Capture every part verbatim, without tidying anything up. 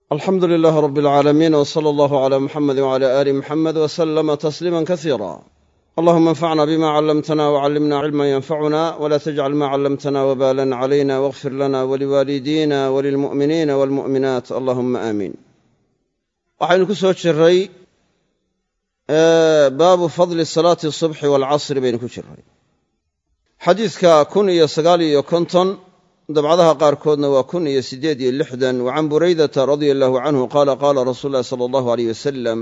alxamdu lilaahi rabbi alcaalamiin w sala allahu calaa muxamedi wcala aali muxamed wasalama tasliima kasiira allahuma anfacna bima callamtana wcallimna cilman yanfacuna wla tajcal ma callamtana wbalan calayna wاغfir lana waliwaalidiina walilmu'miniina walmu'minaat allahuma aamiin waxaynu ku soo jiray baabu fadli salaati subxi waalcasri baynu ku jiray xadiidka kun iyo sagaal iyo konton dabcadaha qaarkoodna waa kun iyo siddeed iyo lixdan wa can buraydata radia allahu canhu qaala qaala rasuulu llahi sala allahu aleyh wasalam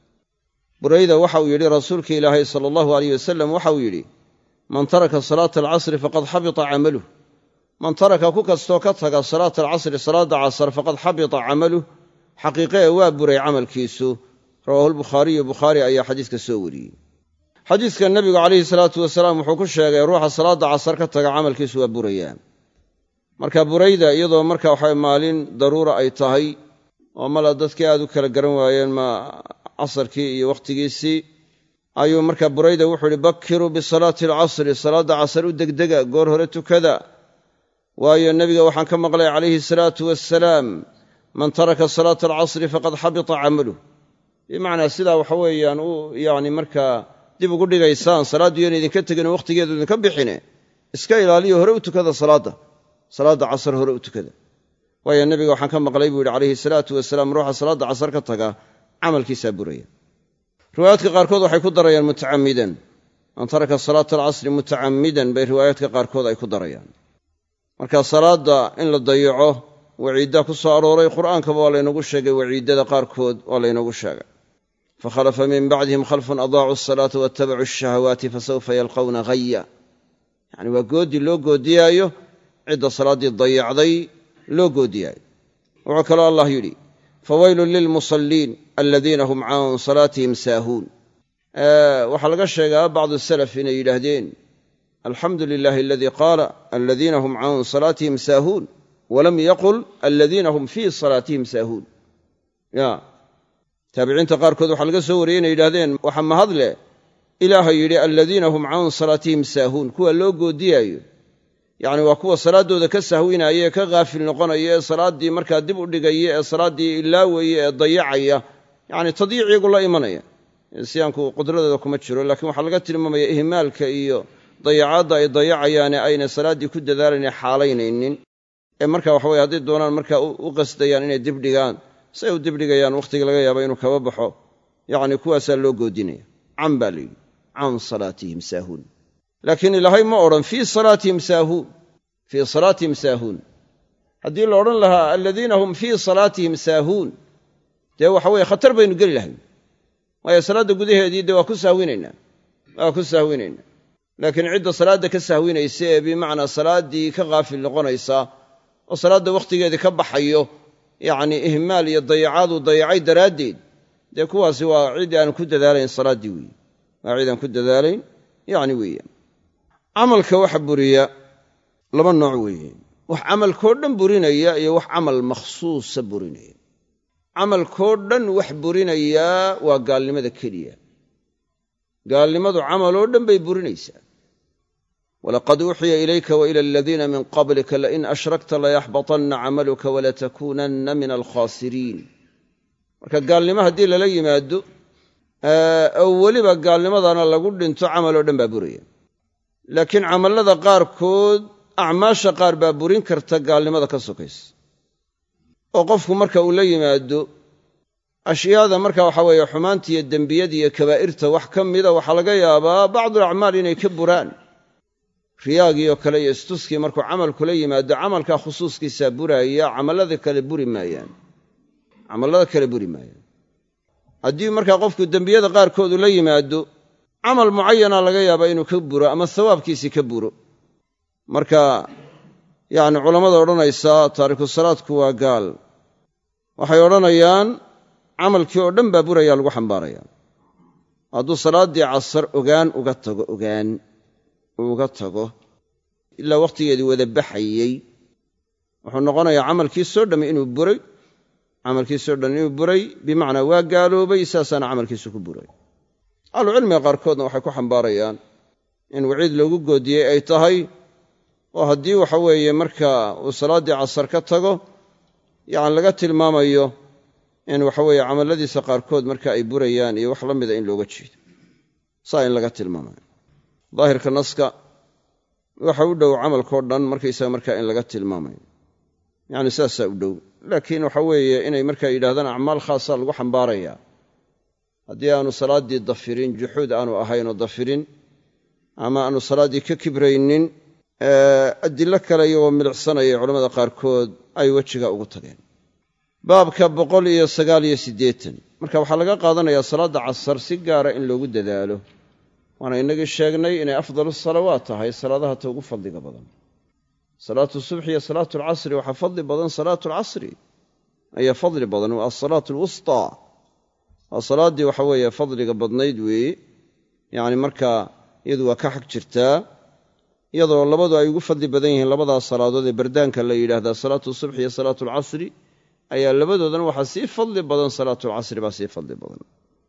burayda waxa uu yidhi rasuulka ilaahay sala allahu aleyh wasalam waxa uu yidhi man taraka salaata alcasri faqad xabita camaluh man taraka ku kastoo ka taga salaata alcasri salaadda casar faqad xabita camaluh xaqiiqe ee waa buray camalkiisu rawaahu lbukhaariyu bukhaari ayaa xadiiska soo wariyey xadiidka nebigu calayhi salaatu wasalaam wuxuu ku sheegay ruuxa salaadda casar ka taga camalkiisu waa burayaa marka burayda iyadoo marka waxaa maalin daruura ay tahay oo mala dadkii aad u kala garan waayeen ma casarkii iyo wakhtigiisii ayuu marka burayda wuxuu ihi bakiruu bisalaati alcasri salaadda casar u degdega goor hore tukada waayo nebiga waxaan ka maqlay calayhi salaatu wassalaam man taraka salaata alcasri faqad xabita camaluh bimacnaa sidaa waxa weeyaan u yacni markaa dib ugu dhigaysaan salaaddu yaan idinka tegin oo wakhtigeedu idinka bixine iska ilaaliyo hore u tukada salaadda salaadda casar hore u tukada waayo nebiga waxaan ka maqlay buu yidhi calayhi salaatu wasalaam ruuxa salaadda casar ka taga camalkiisaa buraya riwaayaadka qaarkood waxay ku darayaan mutacammidan man taraka salaata alcasri mutacammidan bay riwaayaadka qaarkood ay ku darayaan marka salaadda in la dayaco waciiddaa ku soo arooray qur'aankaba waa laynoogu sheegay waciiddada qaarkood waa laynoogu sheegay fakhalafa min bacdihim khalfun adaacuu asalaata waattabacuu ashahawaati fasawfa yalqawna haya yacni waa goodi loo goodiyaayo cidda salaaddii dayacday loo goodiyaayo wuxuu kaloo allah yidhi fawaylun lilmusalliin aladiina hum can salaatihim saahuun waxaa laga sheegaa bacdu salaf inay yidhaahdeen alxamdu lilaahi aladii qaala aladiina hum can salaatihim saahuun walam yaqul aladiina hum fii salaatihim saahuun ya taabiciinta qaarkood waxaa laga soo wariyey inay yidhahdeen waxa mahadle ilaahay yidhi aladiina hum can salaatihim saahuun kuwa loo goodiyaayo yacni waa kuwa salaaddooda ka sahwinaya ee ka haafil noqonaya ee salaaddii markaa dib u dhigaya ee salaaddii ilaawaya ee dayacaya yacni tadyiic iyagu la imanaya siyaanku qudradooda kuma jiro laakiin waxaa laga tilmaamaya ihmaalka iyo dayacaadda ay dayacayaane ayna salaaddii ku dadaalayna xaalaynaynin ee marka waxa weye hadday doonaan markaa u qasdayaan inay dib dhigaan si ay u dib dhigayaan wakhtiga laga yaaba inuu kaba baxo yacni kuwaasaa loo goodinaya can baa layidhi can salaatihim saahuun laakiin ilaahay ma odhan fii salaatihim saahuun fii salaatihim saahuun haddii la odhan lahaa aladiina hum fii salaatihim saahuun dee waxa weeye khatar baynu geli lahayn waayo salaadda gudaheedii dee waa ku sahwinaynaa waa ku sahwinaynaa laakiin cidda salaadda ka sahwinaysa ee bimacnaa salaaddii ka haafil noqonaysa oo salaadda wakhtigeedii ka baxayo yacni ihmaal iyo dayacaaduu dayacay daraaddeed dee kuwaasi waa cid aan ku dadaalayn salaaddii weeye waa cid aan ku dadaalayn yacni weeyaan camalka waxa buriya laba nooc weeye wax camalkoo dhan burinaya iyo wax camal makhsuusa burinaya camalkoo dhan wax burinayaa waa gaalnimada keliya gaalnimadu camaloo dhan bay burinaysaa walaqad uuxiya ilayka wa ila aladiina min qablika lain ashrakta layaxbatanna camaluka walatakuunanna min alkhaasiriin marka gaalnimo haddii lala yimaado oo weliba gaalnimadana lagu dhinto camaloo dhan baa buraya laakiin camallada qaarkood acmaasha qaar baa burin karta gaalnimada ka sokaysa oo qofku marka uu la yimaado ashyaada marka waxa weeye xumaanta iyo dembiyada iyo kabaa'irta wax ka mida waxaa laga yaabaa bacdul acmaal inay ka buraan riyaagii oo kale iyo istuskii markuu camalku la yimaado camalkaa khusuuskiisaa buraaya camallada kale buri maayaan camallada kale buri maayaan haddii markaa qofku dembiyada qaarkoodu la yimaado camal mucayana laga yaabaa inuu ka buro ama sawaabkiisii ka buro marka yacni culammada odhanaysaa taariku salaadku waa gaal waxay odhanayaan camalkii oo dhan baa burayaa lagu xambaarayaa hadduu salaaddii casar ogaan uga tago ogaan uga tago ilaa wakhtigeedii wada baxayey wuxuu noqonayaa camalkiisoo dhammi inuu buray camalkiisoo dhan inuu buray bimacnaa waa gaaloobay saasaana camalkiisu ku buray ahlucilmiga qaarkoodna waxay ku xambaarayaan in waciid loogu goodiyey ay tahay oo haddii waxa weeye markaa uu salaaddii casar ka tago yacni laga tilmaamayo in waxa weeye camalladiisa qaarkood marka ay burayaan iyo wax la mida in looga jeedo saa in laga tilmaamayo daahirka naska waxa u dhow camalkao dhan markaysaga markaa in laga tilmaamayo yacni saasaa u dhow laakiin waxa weeye inay markaa yidhahdaan acmaal khaasaa lagu xambaarayaa haddii aanu salaaddii dafirin juxuud aanu ahaynoo dafirin ama aanu salaaddii ka kibraynin adilo kale iyagoo milicsanaya culamada qaarkood ay wejiga ugu tageen baabka boqol iyo sagaal iyo siddeetan marka waxaa laga qaadanayaa salaadda casar si gaara in loogu dadaalo waana inagii sheegnay inay afdalu salawaat tahay salaadaha ta ugu fadliga badan salaatu subxi iyo salaatu alcasri waxaa fadli badan salaatu alcasri ayaa fadli badan waa asalaatu alwustaa waa salaaddii waxa weeye fadliga badnayd weeye yacni markaa iyadu waa ka xag jirtaa iyadoo labadu ay ugu fadli badan yihiin labadaas salaadood ee bardaanka la yidhaahdaa salaatu subxi iyo salaatu alcasri ayaa labadoodana waxaa sii fadli badan salaatu alcasri baa sii fadli badan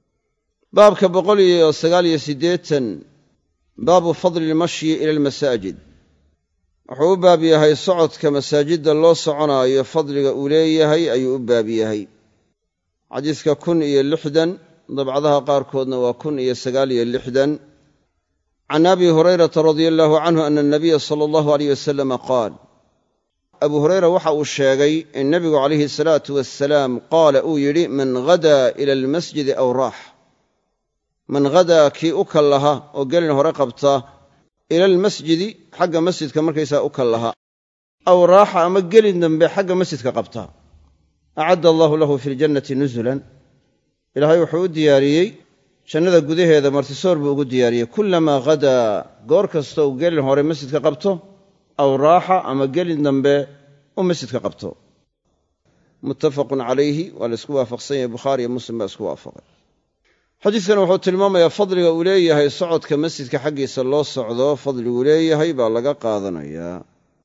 baabka boqol iyo sagaal iyo siddeetan baabu fadli ilmashyi ila almasaajid wuxuu u baab yahay socodka masaajidda loo soconaayo fadliga uu leeyahay ayuu u baab yahay xadiiska kun iyo lixdan dabcadaha qaarkoodna waa kun iyo sagaal iyo lixdan can abi hurayrata radia allaahu canhu ana anabiya sala allahu alayh wasalama qaal abu hurayra waxa uu sheegay in nebigu calayhi salaatu wasalaam qaala uu yidhi man hadaa ila almasjidi aw raax man hadaa kii u kallaha oo gelin hore qabta ila almasjidi xagga masjidka markaysaa u kallaha aw raaxa ama gelin dambe xagga masjidka qabta acadda allaahu lahu fi ljannati nusulan ilaahay wuxuu u diyaariyey jannada gudaheeda martisoor buu ugu diyaariyey kullamaa hadaa goor kasta uu gelin hore masjidka qabto aw raaxa ama gelin dambe u masjidka qabto muttafaqun calayhi waa la isku waafaqsan yahay bukhaari iyo muslim baa isku waafaqay xadiidkan wuxuu tilmaamayaa fadliga uu leeyahay socodka masjidka xaggiisa loo socdo fadliguu leeyahay baa laga qaadanayaa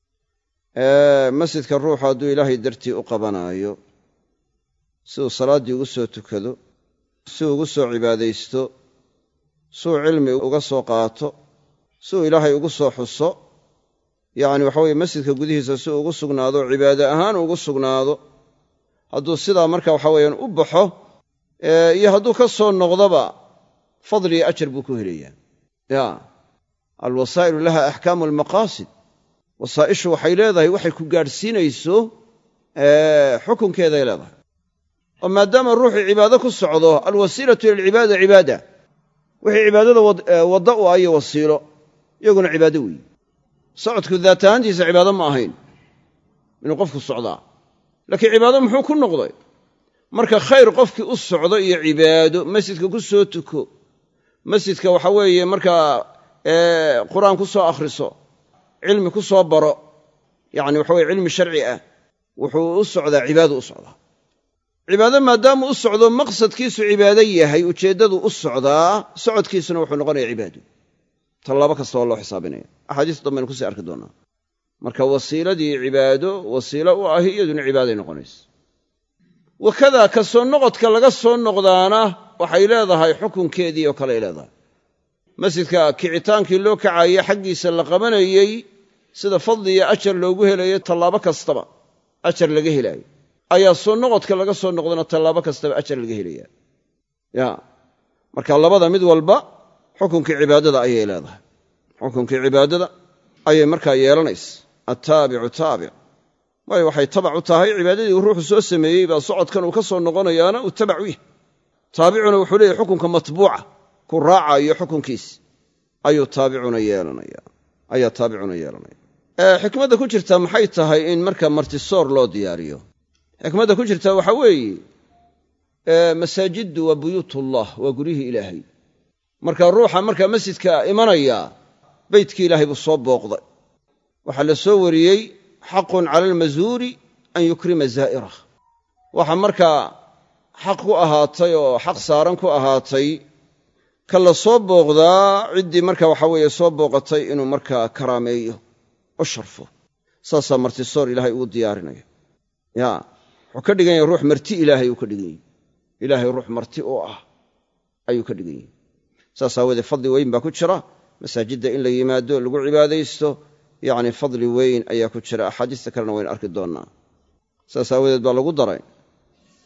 masjidka ruuxu hadduu ilaahay dartii u qabanaayo si uu salaaddii ugu soo tukado si uu ugu soo cibaadaysto si uu cilmi uga soo qaato si uu ilaahay ugu soo xuso yacni waxa weye masjidka gudihiisa si uu ugu sugnaado cibaade ahaan ugu sugnaado hadduu sidaa marka waxa weeyaan u baxo iyo hadduu ka soo noqdoba fadli iyo ajar buu ku helayaa ya alwasaa'ilu laha axkaamu almaqaasid wasaa'ishu waxay leedahay waxay ku gaadhsiinayso xukunkeeday leedahay oo maadaama ruuxii cibaado ku socdo alwasiilatu ila alcibaada cibaada wixii cibaadada wadda u ah iyo wasiilo iyaguna cibaado weeye socodku daat ahaantiisa cibaado ma ahayn inuu qofku socdaa laakiin cibaado muxuu ku noqday marka khayr qofkii u socdo iyo cibaado masjidka ku soo tuko masjidka waxa weeye markaa qur'aan ku soo akhriso cilmi ku soo baro yacni waxa weye cilmi sharci ah wuxuu u socdaa cibaado u socdaa cibaado maadaama u socdo maqsadkiisu cibaado yahay ujeeddadu u socdaa socodkiisuna wuxuu noqonayaa cibaado tallaabo kasta waa loo xisaabinaya axaadiis dambaynu kusii arki doonaa marka wasiiladii cibaado wasiilo u ahi iyaduna cibaaday noqonaysa wakadaa ka soo noqodka laga soo noqdaana waxay leedahay xukunkeedii oo kale ay leedahay masjidka kicitaankii loo kacaayey xaggiisa la qabanayey sida fadli iyo ajar loogu helayo tallaabo kastaba ajar laga helaayo ayaa soo noqodka laga soo noqdana tallaabo kastaba ajar laga helaya ya marka labada mid walba xukunkii cibaadada ayay leedahay xukunkii cibaadada ayay markaa yeelanaysa attaabicu taabic waayo waxay tabac u tahay cibaadadii uu ruuxu soo sameeyey baa socodkan uu ka soo noqonayaana uu tabac u yahay taabicuna wuxuu leeyahy xukunka matbuuca ku raacayo xukunkiisi ayuu taabicuna yeelanaya ayaa taabicuna yeelanaya xikmadda ku jirta maxay tahay in marka martisoor loo diyaariyo xikmadda ku jirta waxa weeye masaajiddu waa buyuutullah waa guryihii ilaahay marka ruuxa markaa masjidka imanaya beytkii ilaahay buu soo booqday waxaa la soo wariyey xaqun cala almasuuri an yukrima zaa'irah waxa markaa xaq ku ahaatay oo xaq saaran ku ahaatay ka la soo booqdaa ciddii marka waxa weeye soo booqatay inuu markaa karaameeyo oo sharfo saasaa martisoor ilaahay ugu diyaarinaya ya wuxuu ka dhigan yahay ruux marti ilaahay uu ka dhigan yahay ilaahay ruux marti oo ah ayuu ka dhigan yahay saas aawoodee fadli weyn baa ku jira masaajidda in la yimaado lagu cibaadaysto yacni fadli weyn ayaa ku jira axaadiista kalena waynu arki doonnaa saas aawadeed baa lagu daray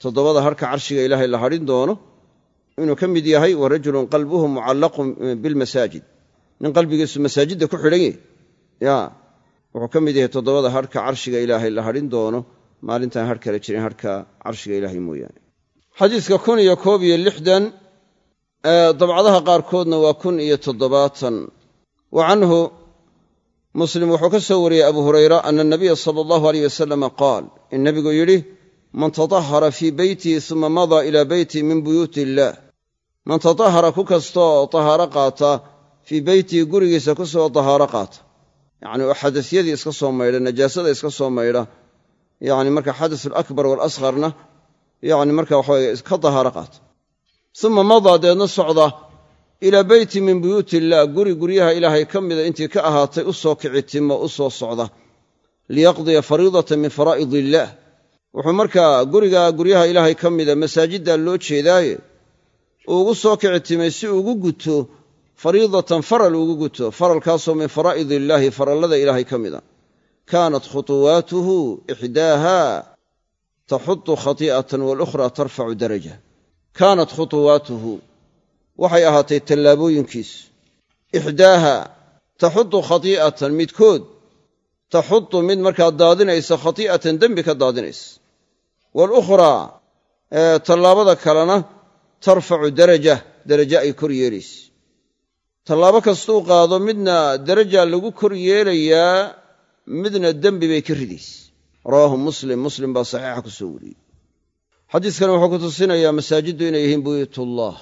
toddobada harka carshiga ilaahay la hadhin doono inuu ka mid yahay wa rajulun qalbuhu mucallaqun bilmasaajid, nin qalbigiisu masaajidda ku xidhan yahy ya wuxuu ka mid yahay toddobada harka carshiga ilaahay la hadhin doono maalintaan har kale jirin harka carshiga ilaahay mooyaane. xadiiska kun iyo koob iyo lixdan dabcadaha qaarkoodna waa kun iyo toddobaatan. wa canhu muslim wuxuu ka soo wariyey abu hurayra ana nabiya sala allahu alayh wasalama qaal in nebigu yidhi man tatahara fii beytii uma madaa ilaa beyti min buyuuti illaah, man tatahara ku kastoo tahaaro qaata fii beytii gurigiisa ku soo tahaaro qaata, yacni oo xadasyadii iska soo maydha, najaasada iska soo maydha, yacni marka xadasu alakbar waalasqarna yacni marka waxaweye ka tahaaro qaata, uma madaa deedna socda ilaa beyti min buyuuti illaah, guri guryaha ilaahay ka mida intii ka ahaatay u soo kici timo u soo socda, liyaqdiya fariidatan min faraa'id illaah, wuxuu markaa gurigaa guryaha ilaahay ka mida masaajiddaa loo jeedaaye uu ugu soo kici timay si ugu guto fariidatan faral ugu guto, faralkaasoo min faraa'id illaahi farallada ilaahay ka mida. kaanat khutuwaatuhu ixdaaha taxutu khati'atan walukhraa tarfacu daraja. kaanat khutuwaatuhu waxay ahaatay tallaabooyinkiisu, ixdaaha taxutu khati'atan midkood, taxutu mid markaa daadinaysa khati'atan dembi ka daadinaysa, walukhraa tallaabada kalena tarfacu daraja, daraja ay kor yeelaysa. tallaabo kastuu qaado midna daraja lagu kor yeelayaa, midna dembi bay ka ridaysa. rawaahu muslim, muslim baa saxiixa ku soo wariyey. xadiiskani wuxuu ku tusinayaa masaajiddu inay yihiin buyuutullah.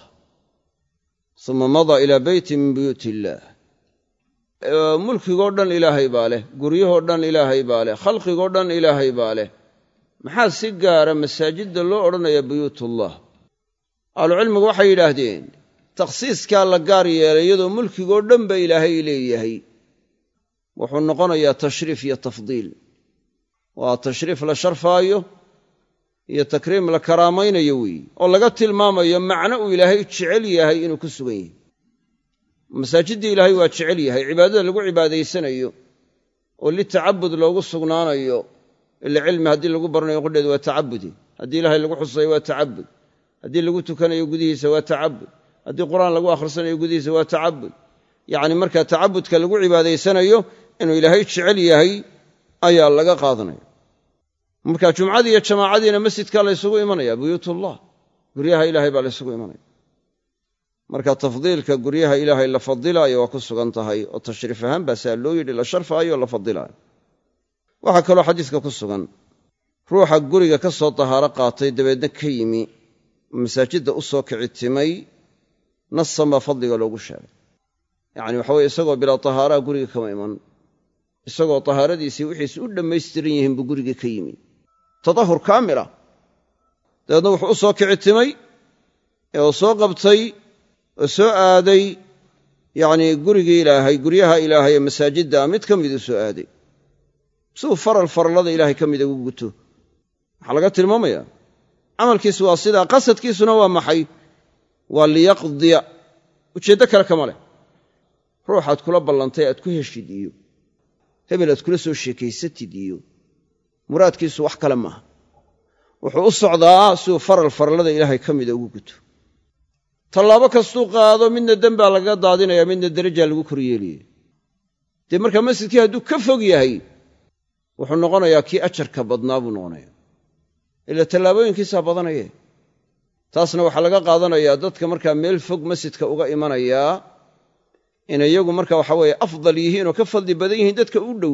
uma madaa ilaa beyti min buyuuti illaah. mulkigoo dhan ilaahay baa leh, guryahoo dhan ilaahay baa leh, khalqigoo dhan ilaahay baa leh. maxaa si gaara masaajidda loo odhanayaa buyuutullah? ahlucilmigu waxay yidhaahdeen takhsiiskaa la gaar yeelay iyadoo mulkigoo dhan ba ilaahay leeyahay wuxuu noqonayaa tashriif iyo tafdiil. waa tashriif la sharfaayo iyo takriim la karaamaynayo weeye, oo laga tilmaamayo macno uu ilaahay jecel yahay inuu ku sugan yahay. masaajiddii ilaahay waa jecel yahay, cibaadada lagu cibaadaysanayo oo litacabud loogu sugnaanayo. ila cilmi haddii lagu baranayo qudheedu waa tacabudi, haddii ilaahay lagu xusayo waa tacabud, haddii lagu tukanayo gudihiisa waa tacabud, haddii qur'aan lagu akhrisanayo gudihiisa waa tacabud. yacni markaa tacabudka lagu cibaadaysanayo inuu ilaahay jecel yahay ayaa laga qaadanaya. marka jumcadii iyo jamaacadiina masjidkaa la ysugu imanaya, buyuutullah, guryaha ilaahay baa la ysugu imanaya. marka tafdiilka guryaha ilaahay la fadilaayo waa ku sugan tahay, oo tashriif ahaan baa saa loo yidhi la sharfaayo o la fadilaayo. waxaa kaloo xadiiska ku sugan ruuxa guriga ka soo tahaaro qaatay dabeedna ka yimi masaajidda u soo kici timay, nasan baa fadliga loogu sheegay. yacni waxa weye isagoo bilaa tahaaraa guriga kama iman, isagoo tahaaradiisii wixiisi u dhammaystiran yihiin buu guriga ka yimi, tadahur kaamila. dabeedna wuxuu u soo kici timay ee uu soo qabtay oo soo aaday yacnii gurigii ilaahay, guryaha ilaahay ee masaajidda mid ka miduu soo aaday si uu faral farallada ilaahay ka mida ugu guto. waxaa laga tilmaamayaa camalkiisu waa sidaa, qasadkiisuna waa maxay? waa liyaqdiya, ujeeddo kale kama leh. ruuxaad kula ballantay aad ku heshid iyo hebel aad kula soo sheekaysatid iyo muraadkiisu wax kale maaha. wuxuu u socdaa si uu faral farallada ilaahay ka mida ugu guto. tallaabo kastuu qaado midna dembaa lagaga daadinaya, midna derajaa lagu kor yeelaya. dee markaa masjidkii hadduu ka fog yahay wuxuu noqonayaa kii ajarka badnaa buu noqonaya, ila tallaabooyinkiisaa badanaye. taasna waxaa laga qaadanayaa dadka markaa meel fog masjidka uga imanayaa in iyagu marka waxa weeye afdal yihiin oo ka fadli badan yihiin dadka u dhow.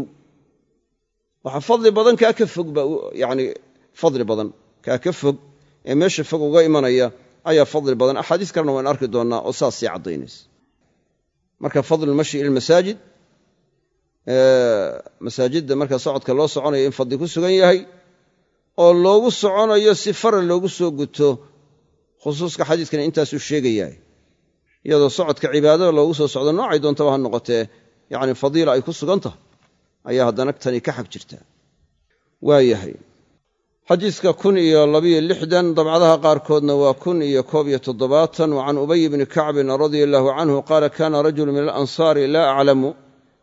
waxa fadli badan kaa ka fog baa yacni fadli badan kaa ka fog ee meesha fog uga imanaya ayaa fadli badan. axaadiis kalena waan arki doonnaa oo saas sii caddaynaysa. marka fadlulmashi ila almasaajid, masaajidda marka socodka loo soconayo in fadli ku sugan yahay oo loogu soconayo si faral loogu soo guto. khusuuska xadiiskana intaasuu sheegayaa, iyadoo socodka cibaadada loogu soo socdo noocay doontaba ha noqotee yacni fadiila ay ku sugan tahay ayaa haddana tani ka xag jirta. waa yahay xadiiska kun iyo labiyo lixdan, dabcadaha qaarkoodna waa kun iyo koob iyo toddobaatan. wa can ubay bni kacbin radia allaahu canhu qaala kaana rajulu min alansaari laa aclamu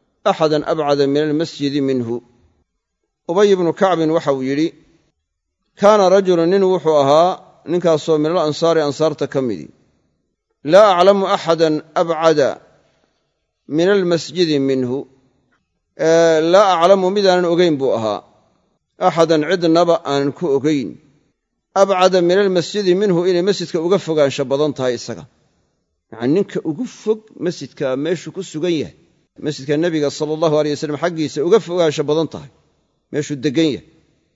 axadan abcada min almasjidi minhu. ubay ibnu kacbin waxa uu yidhi kaana rajulun nin wuxuu ahaa ninkaasoo min alansaari ansaarta ka midi laa aclamu axadan abcada min almasjidi minhu laa aclamu midaanan ogayn buu ahaa axadan cidnaba aanan ku ogayn abcada min almasjidi minhu inay masjidka uga fogaansho badan tahay isaga yacanii ninka ugu fog masjidka meeshuu ku sugan yahay masjidka nebiga sala allahu aleyh wasalam xaggiisa uga fogaansho badan tahay meeshuu deggan yahay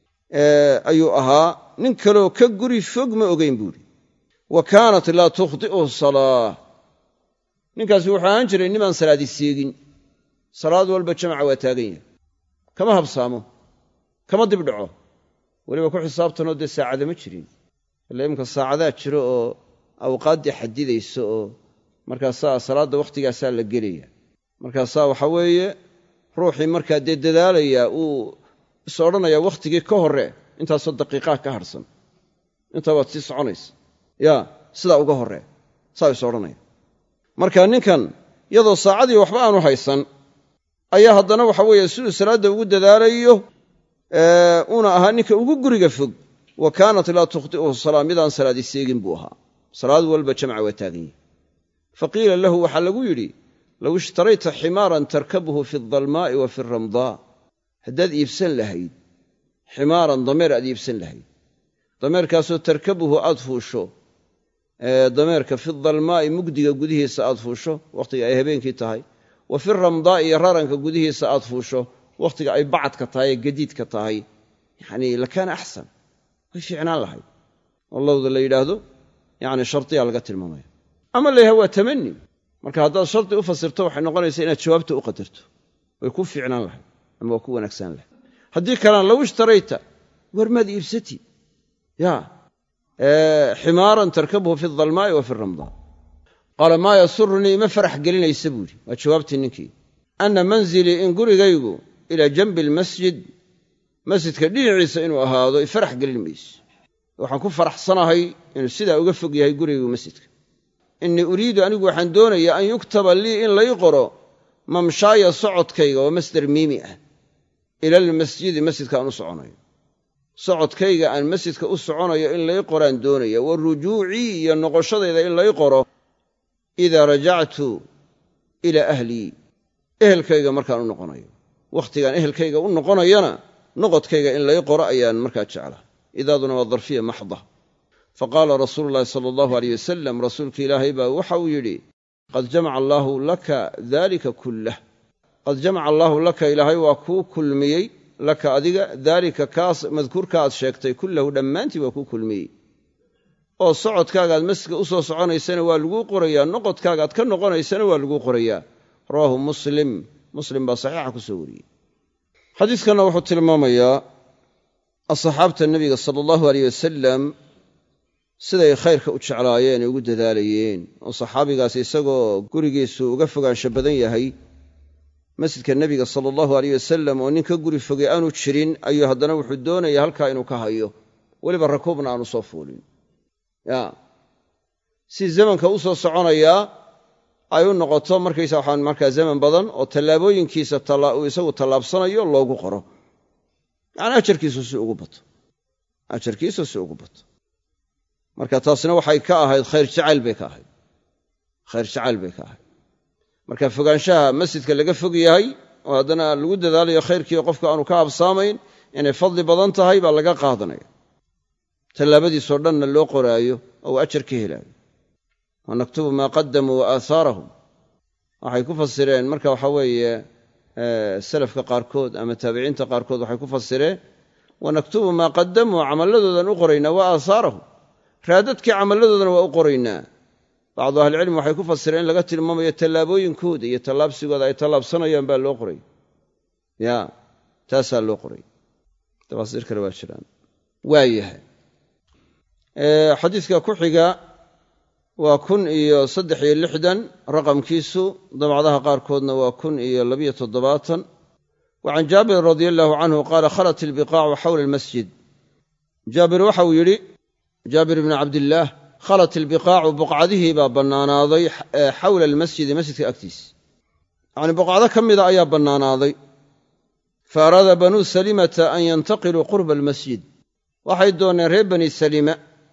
ayuu ahaa nin kaloo ka guri fog ma ogayn buuhi wa kaanat laa tukhdi'uhu salaa ninkaasi wuxuu ahaan jiray nimaan salaadi seegin salaad walba jamaca waa taagan yahay kama habsaamo kama dibdhaco weliba ku xisaabtanoo dee saacada ma jirin illa imka saacadaa jiro oo awqaaddii xadidayso oo markaasaa salaadda wakhtigaasaa la gelaya markaasaa waxaa weeye ruuxii markaa dee dadaalayaa uu is odhanayaa wakhtigii ka hore intaasoo daqiiqaa ka hadhsan intaa waad sii soconaysa yaa sidaa uga horree saa is odhanaya marka ninkan iyadoo saacadii waxba aanu haysan ayaa haddana waxa weeye siduu salaadda ugu dadaalayo uuna ahaa ninka ugu guriga fog wa kaanat laa tukhdi'uhu salaa midaan salaadi seegin buu ahaa salaad walba jamca waa taagan yahay faqiila lahu waxaa lagu yidhi low ishtarayta ximaaran tarkabuhu fi aldalmaa'i wa fi alramdaa haddaad iibsan lahayd ximaaran dameer aad iibsan lahayd dameerkaasoo tarkabuhu aad fuusho dameerka fi dalmaa'i mugdiga gudihiisa aad fuusho wakhtiga ay habeenkii tahay wa fi ramdaa'i iyo raranka gudihiisa aad fuusho wakhtiga ay bacadka tahay ee gadiidka tahay yacanii lakaana axsan way fiicnaan lahayd oo lowda la yidhaahdo yacni shardiyaa laga tilmaamaya ama la yidhahdo waa tamani marka haddaad shardi u fasirto waxay noqonaysaa inaad jawaabta u qadarto way ku fiicnaan lahayd ama waa ku wanaagsan lahayd haddii kalena low ishtarayta war maad iibsati yaa ximaaran tarkabuhu fi aldalmaa'i wa fi alramdaa qaala maa yasurunii ima farax gelinaysa buu yidhi waa jawaabtii ninkii anna manzilii in gurigaygu ilaa janbi almasjid masjidka dhinaciisa inuu ahaado i farax gelin mayso waxaan ku faraxsanahay inuu sidaa uga fog yahay gurigaygu masjidka innii uriidu anigu waxaan doonayaa an yuktaba lii in lay qoro mamshaaya socodkayga waa masdar miimi ah ila almasjidi masjidka aan u soconayo socodkayga aan masjidka u soconayo in lay qoraan doonaya wa rujuucii iyo noqoshadayda in lay qoro idaa rajactu ilaa ahlii ehelkayga markaan u noqonayo wakhtigaan ehelkayga u noqonayana noqodkayga in lay qoro ayaan markaa jeclaa idaaduna waa darfiya maxda faqaala rasuulu llaahi sala allahu aleyh wasalam rasuulka ilaahay baa waxa uu yidhi qad jamaca allaahu laka daalika kullah qad jamaca allaahu laka ilaahay waa kuu kulmiyey laka adiga daalika kaas madkuurka aad sheegtay kullahu dhammaantii waa kuu kulmiyey oo socodkaagaad masjidka u soo soconaysana waa laguu qorayaa noqodkaagaad ka noqonaysana waa laguu qorayaa rawaahu muslim muslim baa saxiixa ku soo wariyey xadiiskanna wuxuu tilmaamayaa asxaabta nebiga sala allahu aleyh wasalam siday khayrka u jeclaayeen ee ugu dadaalayeen oo saxaabigaas isagoo gurigiisu uga fogaansho badan yahay masjidka nebiga sala allahu aleyh wasalam oo nin ka guri fogay aanu jirin ayuu haddana wuxuu doonaya halkaa inuu ka hayo weliba rakuubna aanu soo fuulin ya si zamanka u soo soconayaa ay u noqoto markaysa waxaan markaa zaman badan oo tallaabooyinkiisa uu isagu tallaabsanayo loogu qoro yacni ajarkiisu si ugu bato ajarkiisu si ugu bato marka taasina waxay ka ahayd khayr jacayl bay ka ahayd khayr jacayl bay ka ahayd marka fogaanshaha masjidka laga fog yahay oo haddana lagu dadaalayo khayrkii qofka aanu ka habsaamayn inay fadli badan tahay baa laga qaadanaya tallaabadiisoo dhanna loo qoraayo oo uu ajar ka helaayo wa naktubu maa qadamuu wa aahaarahum waxay ku fasireen marka waxaa weeye salafka qaarkood ama taabiciinta qaarkood waxay ku fasireen wa naktubu maa qadamuu camalladoodan u qoraynaa wa aahaarahum raadadkii camalladoodana waa u qoraynaa bacdu ahlicilmi waxay ku fasireen in laga tilmaamayo tallaabooyinkooda iyo tallaabsigooda ay tallaabsanayaan baa loo qoray ya taasaa loo qoray tafaasiir kale waa jiraan waayahay xadiiska ku xiga waa kun iyo saddex iyo lixdan raqamkiisu dabcadaha qaarkoodna waa kun iyo labiyo toddobaatan wa can jaabir radia allahu canhu qaala khalat ilbiqaacu xawla almasjid jaabir waxa uu yidhi jaabir bni cabdillaah khalat ilbiqaacu buqcadihii baa bannaanaaday xawla almasjidi masjidka agtiisa yacni buqcado ka mida ayaa bannaanaaday fa araada banuu salimata an yantaqiluu qurba almasjid waxay dooneen reer bani salima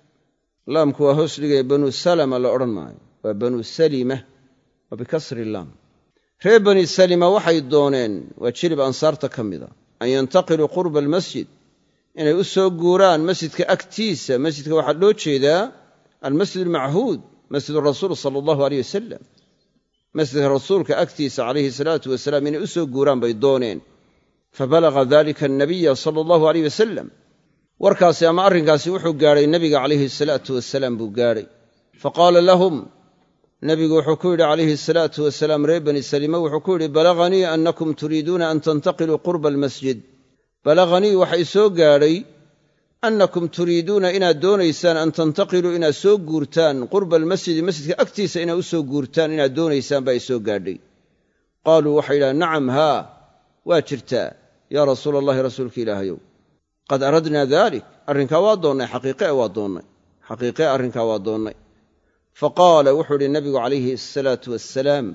laamku waa hoos dhigaya banu salama la odhan maayo waa banu salima waa bikasri laam reer bani salima waxay dooneen waa jilib ansaarta ka mida an yantaqiluu qurba almasjid inay u soo guuraan masjidka agtiisa masjidka waxaa loo jeedaa almasjid almachuud masjid rasuul sala allahu aleyh wasalam masjidka rasuulka agtiisa calayhi salaatu wasalaam inay u soo guuraan bay dooneen fabalaga dalika annabiya sala allahu aleyh wasalam warkaasi ama arrinkaasi wuxuu gaadhay nebiga calayhi salaatu wasalaam buu gaadhay faqaala lahum nebigu wuxuu ku yidhi calayhi salaatu wasalaam reer bani salima wuxuu ku yidhi balaganii annakum turiiduuna an tantaqiluu qurba almasjid balaganii waxa i soo gaadhay annakum turiiduuna inaad doonaysaan an tantaqiluu inaad soo guurtaan qurba almasjidi masjidka agtiisa inaad u soo guurtaan inaad doonaysaan baa i soo gaadhay qaaluu waxay yidhahdeen nacam haa waa jirtaa yaa rasuula allahi rasuulka ilaahayow qad aradnaa daalik arrinkaa waa doonnay xaqiiqe waa doonnay xaqiiqe arrinkaa waa doonnay faqaala wuxuu idhi nabigu calayhi asalaatu wassalaam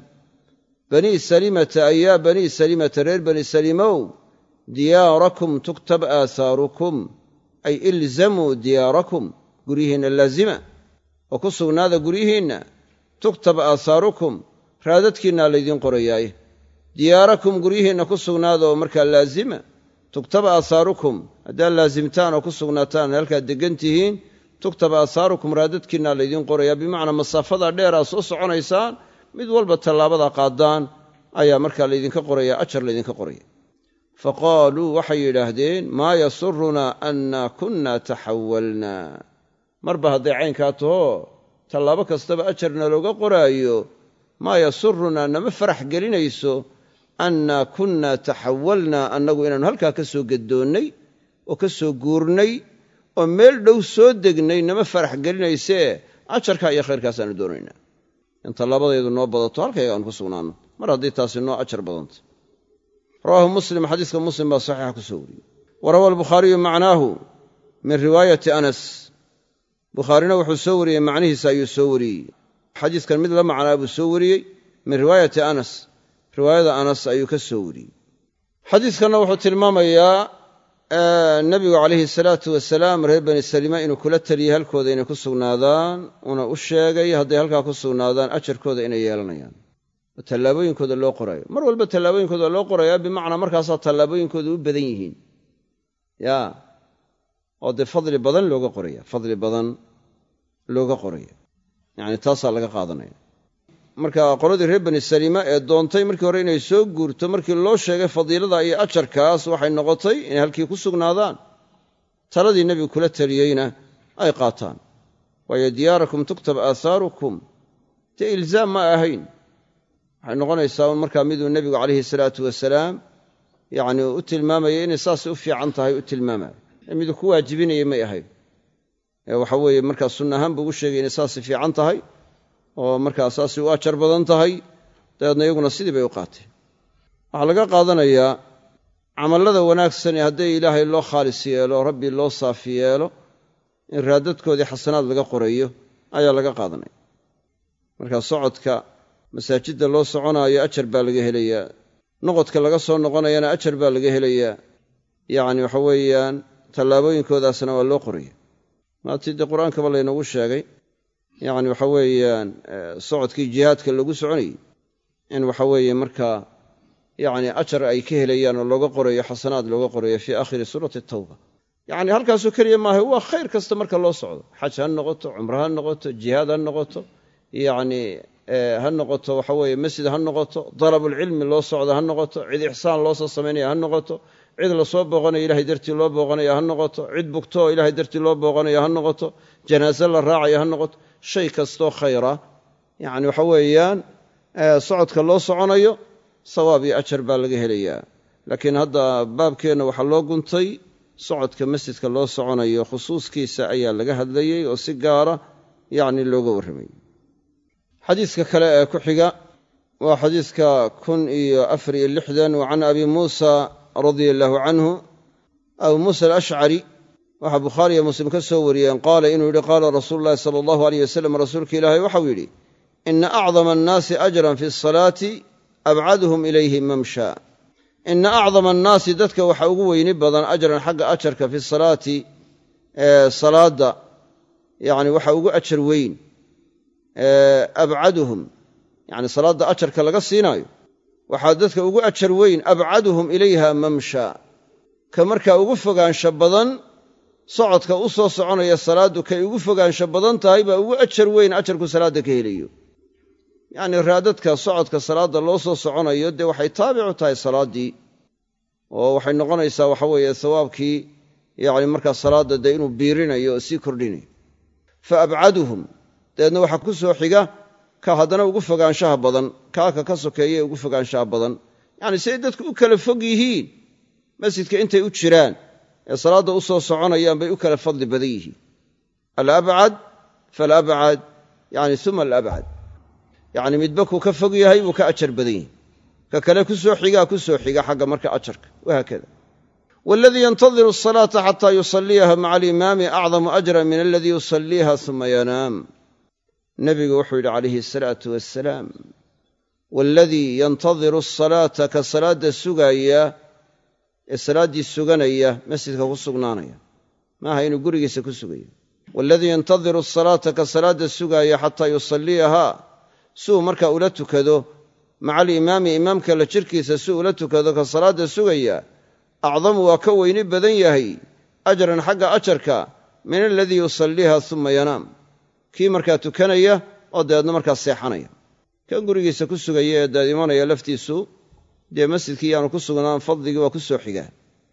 banii salimata ay yaa banii salimata reer bani salimow diyaarakum tuktab aahaarukum ay ilzamuu diyaarakum guryihiinna laazima oo ku sugnaada guryihiinna tuktab aahaarukum raadadkiinnaa laydiin qorayaaye diyaarakum guryihiinna ku sugnaada oo markaa laazima tuktab aahaarukum haddaad laasimtaan oo ku sugnaataan halkaad deggan tihiin tuktab aahaarukum raadadkiinnaa laydiin qorayaa bimacnaa masaafadaa dheeraad soo soconaysaan mid walba tallaabadaa qaaddaan ayaa markaa laydinka qoraya ajar laydinka qoraya faqaaluu waxay yidhaahdeen maa yasurunaa annaa kunnaa taxawalnaa marba hadday caynkaa tahoo tallaabo kastaba ajarna looga qoraayo maa yasurunaa nama farax gelinayso annaa kunnaa taxawalnaa annagu inaannu halkaa ka soo gaddoonnay oo ka soo guurnay oo meel dhow soo degnay nama farax gelinaysee ajarkaa iyo khayrkaasaannu doonaynaa in tallaabadaydu noo badato halkayga aanu ku sugnaanno mar haddii taasi noo ajar badanta rawaahu muslim xadiiska muslim baa saxiixa ku soo wariyey wa rawaa albukhaariyu macnaahu min riwaayati anas bukhaarina wuxuu soo wariyey macnihiisa ayuu soo wariyey xadiiskan mid la macnaa buu soo wariyey min riwaayati anas riwaayada anas ayuu ka soo wariyey xadiiskanna wuxuu tilmaamayaa nebigu calayhi salaatu wasalaam reer bani salima inuu kula taliyey halkooda inay ku sugnaadaan una u sheegay hadday halkaa ku sugnaadaan ajarkooda inay yeelanayaan oo tallaabooyinkooda loo qorayo mar walba tallaabooyinkooda loo qorayaa bimacnaa markaasaa tallaabooyinkooda u badan yihiin ya oo dee fadli badan looga qoraya fadli badan looga qoraya yacni taasaa laga qaadanaya marka qoladii reer bani salima ee doontay markii hore inay soo guurto markii loo sheegay fadiilada iyo ajarkaas waxay noqotay inay halkii ku sugnaadaan taladii nebigu kula taliyeyna ay qaataan waayo diyaarakum tuktab aahaarukum dee ilzaam ma ahayn waxay noqonaysaa markaa miduu nebigu calayhi salaatu wasalaam yacni u tilmaamayay inay saas u fiican tahay u tilmaamayo ee miduu ku waajibinayay may ahayn ee waxa weeye markaa sunna ahaan buu ugu sheegay inay saasi fiican tahay oo markaa saasi u ajar badan tahay dabeedna iyaguna sidii bay u qaateen waxaa laga qaadanayaa camallada wanaagsani hadday ilaahay loo khaalis yeelo rabbi loo saafi yeelo in raadadkoodii xasanaad laga qorayo ayaa laga qaadanaya markaa socodka masaajidda loo soconaayo ajar baa laga helayaa noqodka laga soo noqonayana ajar baa laga helayaa yacni waxa weeyaan tallaabooyinkoodaasna waa loo qoraya maatii dee qur-aankaba laynoogu sheegay yacni waxa weeyaan socodkii jihaadka lagu soconayey in waxa weeye markaa yacni ajar ay ka helayaan oo looga qorayo xasanaad looga qorayo fii aakhiri suurati tawba yacni halkaasoo keliya maaha waa khayr kasta marka loo socdo xaj ha noqoto cumro ha noqoto jihaad ha noqoto yacni ha noqoto waxa weeye masjid ha noqoto dalabulcilmi loo socdo ha noqoto cid ixsaan loo soo samaynaya ha noqoto cid lasoo booqanayo ilahay dartii loo booqanaya ha noqoto cid bugto oo ilahay dartii loo booqanayo ha noqoto janaaso la raacayo ha noqoto shay kastoo khayra yacni waxa weeyaan socodka loo soconayo sawaab iyo ajar baa laga helayaa laakiin hadda baabkeenna waxaa loo guntay socodka masjidka loo soconayo khusuuskiisa ayaa laga hadlayey oo si gaara yacni looga warramayey xadiiska kale ee ku xiga waa xadiiska kun iyo afar iyo lixdan wa can abi muusa radia allaahu canhu abu muusa alashcari waxaa bukhaari iyo muslim ka soo wariyeen qaala inuu yidhi qaala rasuulu llahi sala allahu aleyh wasalam rasuulka ilaahay waxau yidhi ina acdama annaasi ajran fi asalaati abcaduhum ilayhi mamsha ina acdama annaasi dadka waxa ugu weyni badan ajran xagga ajarka fi salaati salaada yani waxa ugu ajar weyn abcaduhum yani salaada ajarka laga siinaayo waxaa dadka ugu ajar weyn abcaduhum ilayha mamsha ka markaa ugu fogaansho badan socodka u soo soconaya salaaddu kay ugu fogaansho badan tahay baa ugu ajar weyn ajarku salaadda ka helayo yacnii raadadka socodka salaadda loo soo soconayo dee waxay taabicu tahay salaaddii oo waxay noqonaysaa waxa weeye sawaabkii yacni markaa salaadda dee inuu biirinayo oo sii kordhinayo fa abcaduhum dabeedna waxaa ku soo xiga ka haddana ugu fogaanshaha badan kaaka ka sokeeye ugu fogaanshaha badan yacni siay dadku u kala fog yihiin masjidka intay u jiraan ee salaadda u soo soconayaan bay u kala fadli badan yihiin alabcad falabcad yani uma alabcad yacni midba kuu ka fog yahay buu ka ajar badan yahay ka kale ku soo xigaa ku soo xiga xagga marka ajarka wahaakada waaladii yantadiru asalaata xataa yusalliyaha maca alimaami acdamu ajran min aladii yusalliiha uma yanaam nebigu wuxuu yidhi calayhi asalaatu wassalaam waaladii yantadiru asalaata ka salaadda sugaaya ee salaaddii suganaya masjidka ku sugnaanaya maaha inuu gurigiisa ku sugayo waaladii yantadiru asalaata ka salaadda sugaaya xataa yusalliyahaa siuu markaa ula tukado maca alimaami imaamka la jirkiisa si ula tukado ka salaadda sugaya acdamu waa ka weyni badan yahay ajran xagga ajarka min aladii yusalliiha uma yanaam kii markaa tukanaya oo dabeedna markaa seexanaya kan gurigiisa ku sugaya ee daad imanaya laftiisu dee masjidkii yaanu ku sugnaan fadligii waa ku soo xigaa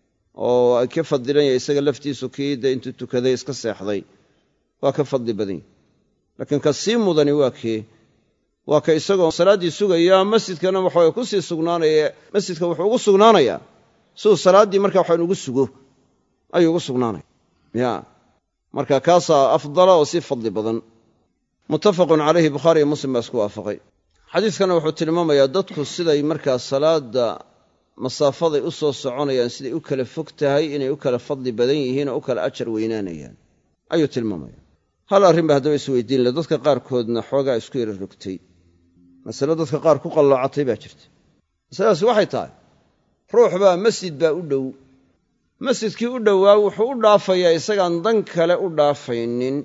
oo ay ka fadlilan yahay isaga laftiisu kii dee intuu tukaday iska seexday waa ka fadli badan yahy laakiin ka sii mudani waa kee waa ka isagoo salaaddii sugaya masjidkana waxaa ku sii sugnaanaya masjidka wuxuu ugu sugnaanayaa siduu salaaddii markaa waxaan ugu sugo ayuu ugu sugnaanaya ya marka kaasaa afdala oo sii fadli badan muttafaqun calayhi bukhaari iyo muslim baa isku waafaqay xadiiskana wuxuu tilmaamayaa dadku siday markaa salaadda masaafaday u soo soconayaan siday u kala fog tahay inay u kala fadli badan yihiin oo u kala ajar weynaanayaan ayuu tilmaamaya hal arrin ba haddaba isweydiin le dadka qaarkoodna xoogaa isku yara rogtay masale dadka qaar ku qalloocatay baa jirta masaladaasi waxay tahay ruux baa masjid baa u dhow masjidkii u dhowaa wuxuu u dhaafayaa isagaan dan kale u dhaafaynin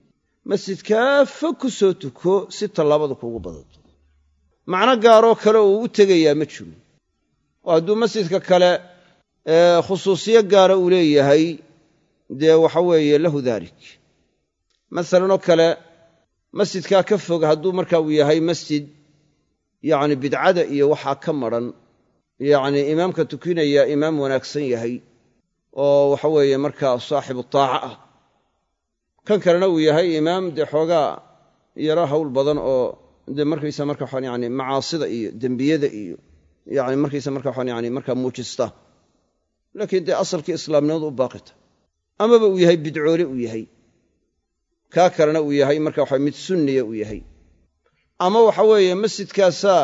masjidkaa fog ku soo tuko si tallaabadu kuugu badato macno gaaroo kale uu u tegayaa ma jiro oo hadduu masjidka kale khusuusiyo gaara uu leeyahay dee waxa weeye lahu daalik masalanoo kale masjidkaa ka fog hadduu markaa uu yahay masjid yacni bidcada iyo waxaa ka madran yacni imaamka tukinaya imaam wanaagsan yahay oo waxa weeye markaa saaxibu taaca ah kan kalena uu yahay imaam dee xoogaa yaro hawl badan oo dee markaysa marka waxaan yani macaasida iyo dembiyada iyo yani markaysa marka waxaan yani markaa muujista laakiin dee asalkii islaamnimadu u baaqita amaba uu yahay bidcoole uu yahay kaa kalena uu yahay marka waxa mid sunniya uu yahay ama waxa weeye masjidkaasaa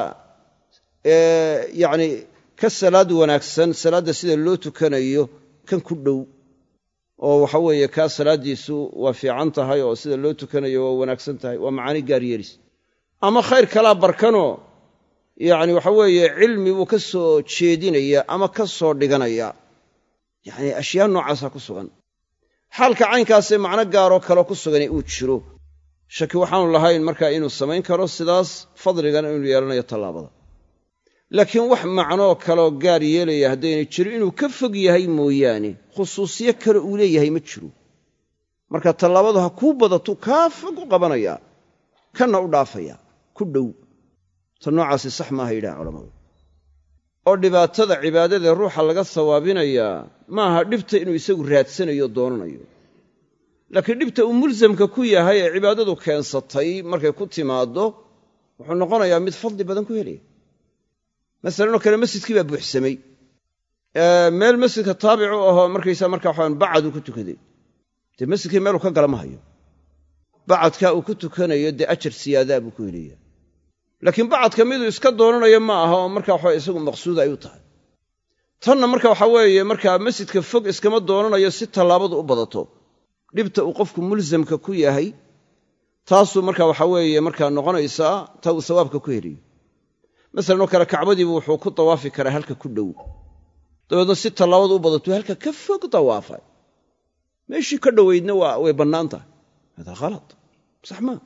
yacni ka salaad wanaagsan salaadda sida loo tukanayo kan ku dhow oo waxa weeye kaa salaaddiisu waa fiican tahay oo sida loo tukanayo waa wanaagsan tahay waa macaani gaar yeelis ama khayr kalaa barkanoo yacni waxa weeye cilmi buu ka soo jeedinaya ama ka soo dhiganaya yacni ashyaa noocaasaa ku sugan xaalka caynkaasee macno gaaroo kaleo ku sugani uu jiro shaki waxaanu lahayn markaa inuu samayn karo sidaas fadligana inuu yeelanayo tallaabada laakiin wax macnoo kaleoo gaar yeelaya haddayna jiro inuu ka fog yahay mooyaane khusuusiyo kale uu leeyahay ma jiro marka tallaabadu ha kuu badatuu kaa fog u qabanayaa kanna u dhaafaya ku dhow ta noocaasi sax maaha yidhaha culammadu oo dhibaatada cibaadadae ruuxa laga sawaabinayaa maaha dhibta inuu isagu raadsanayo o doonanayo laakiin dhibta uu mulsamka ku yahay ee cibaadadu keensatay markay ku timaaddo wuxuu noqonayaa mid fadli badan ku helaya masalanoo kale masjidkii baa buuxsamay meel masjidka taabicu ahoo markaysaa markaa waxaan bacaduu ku tukaday dee masjidkii meeluu ka gala ma hayo bacadkaa uu ku tukanayo dee ajar siyaadaa buu ku helaya laakiin bacadka miduu iska doonanayo ma aha oo markaa waxa isagu maqsuud ay u tahay tanna marka waxaa weeye markaa masjidka fog iskama doonanayo si tallaabadu u badato dhibta uu qofku mulsamka ku yahay taasuu markaa waxaa weeye markaa noqonaysaa ta uu sawaabka ku heliyo masalanoo kale kacbadiibu wuxuu ku dawaafi karaa halka ku dhow dabeedna si tallaabadu u badato halka ka fog dawaafay meeshii ka dhoweydna waa way bannaan tahay hada khalad sax maa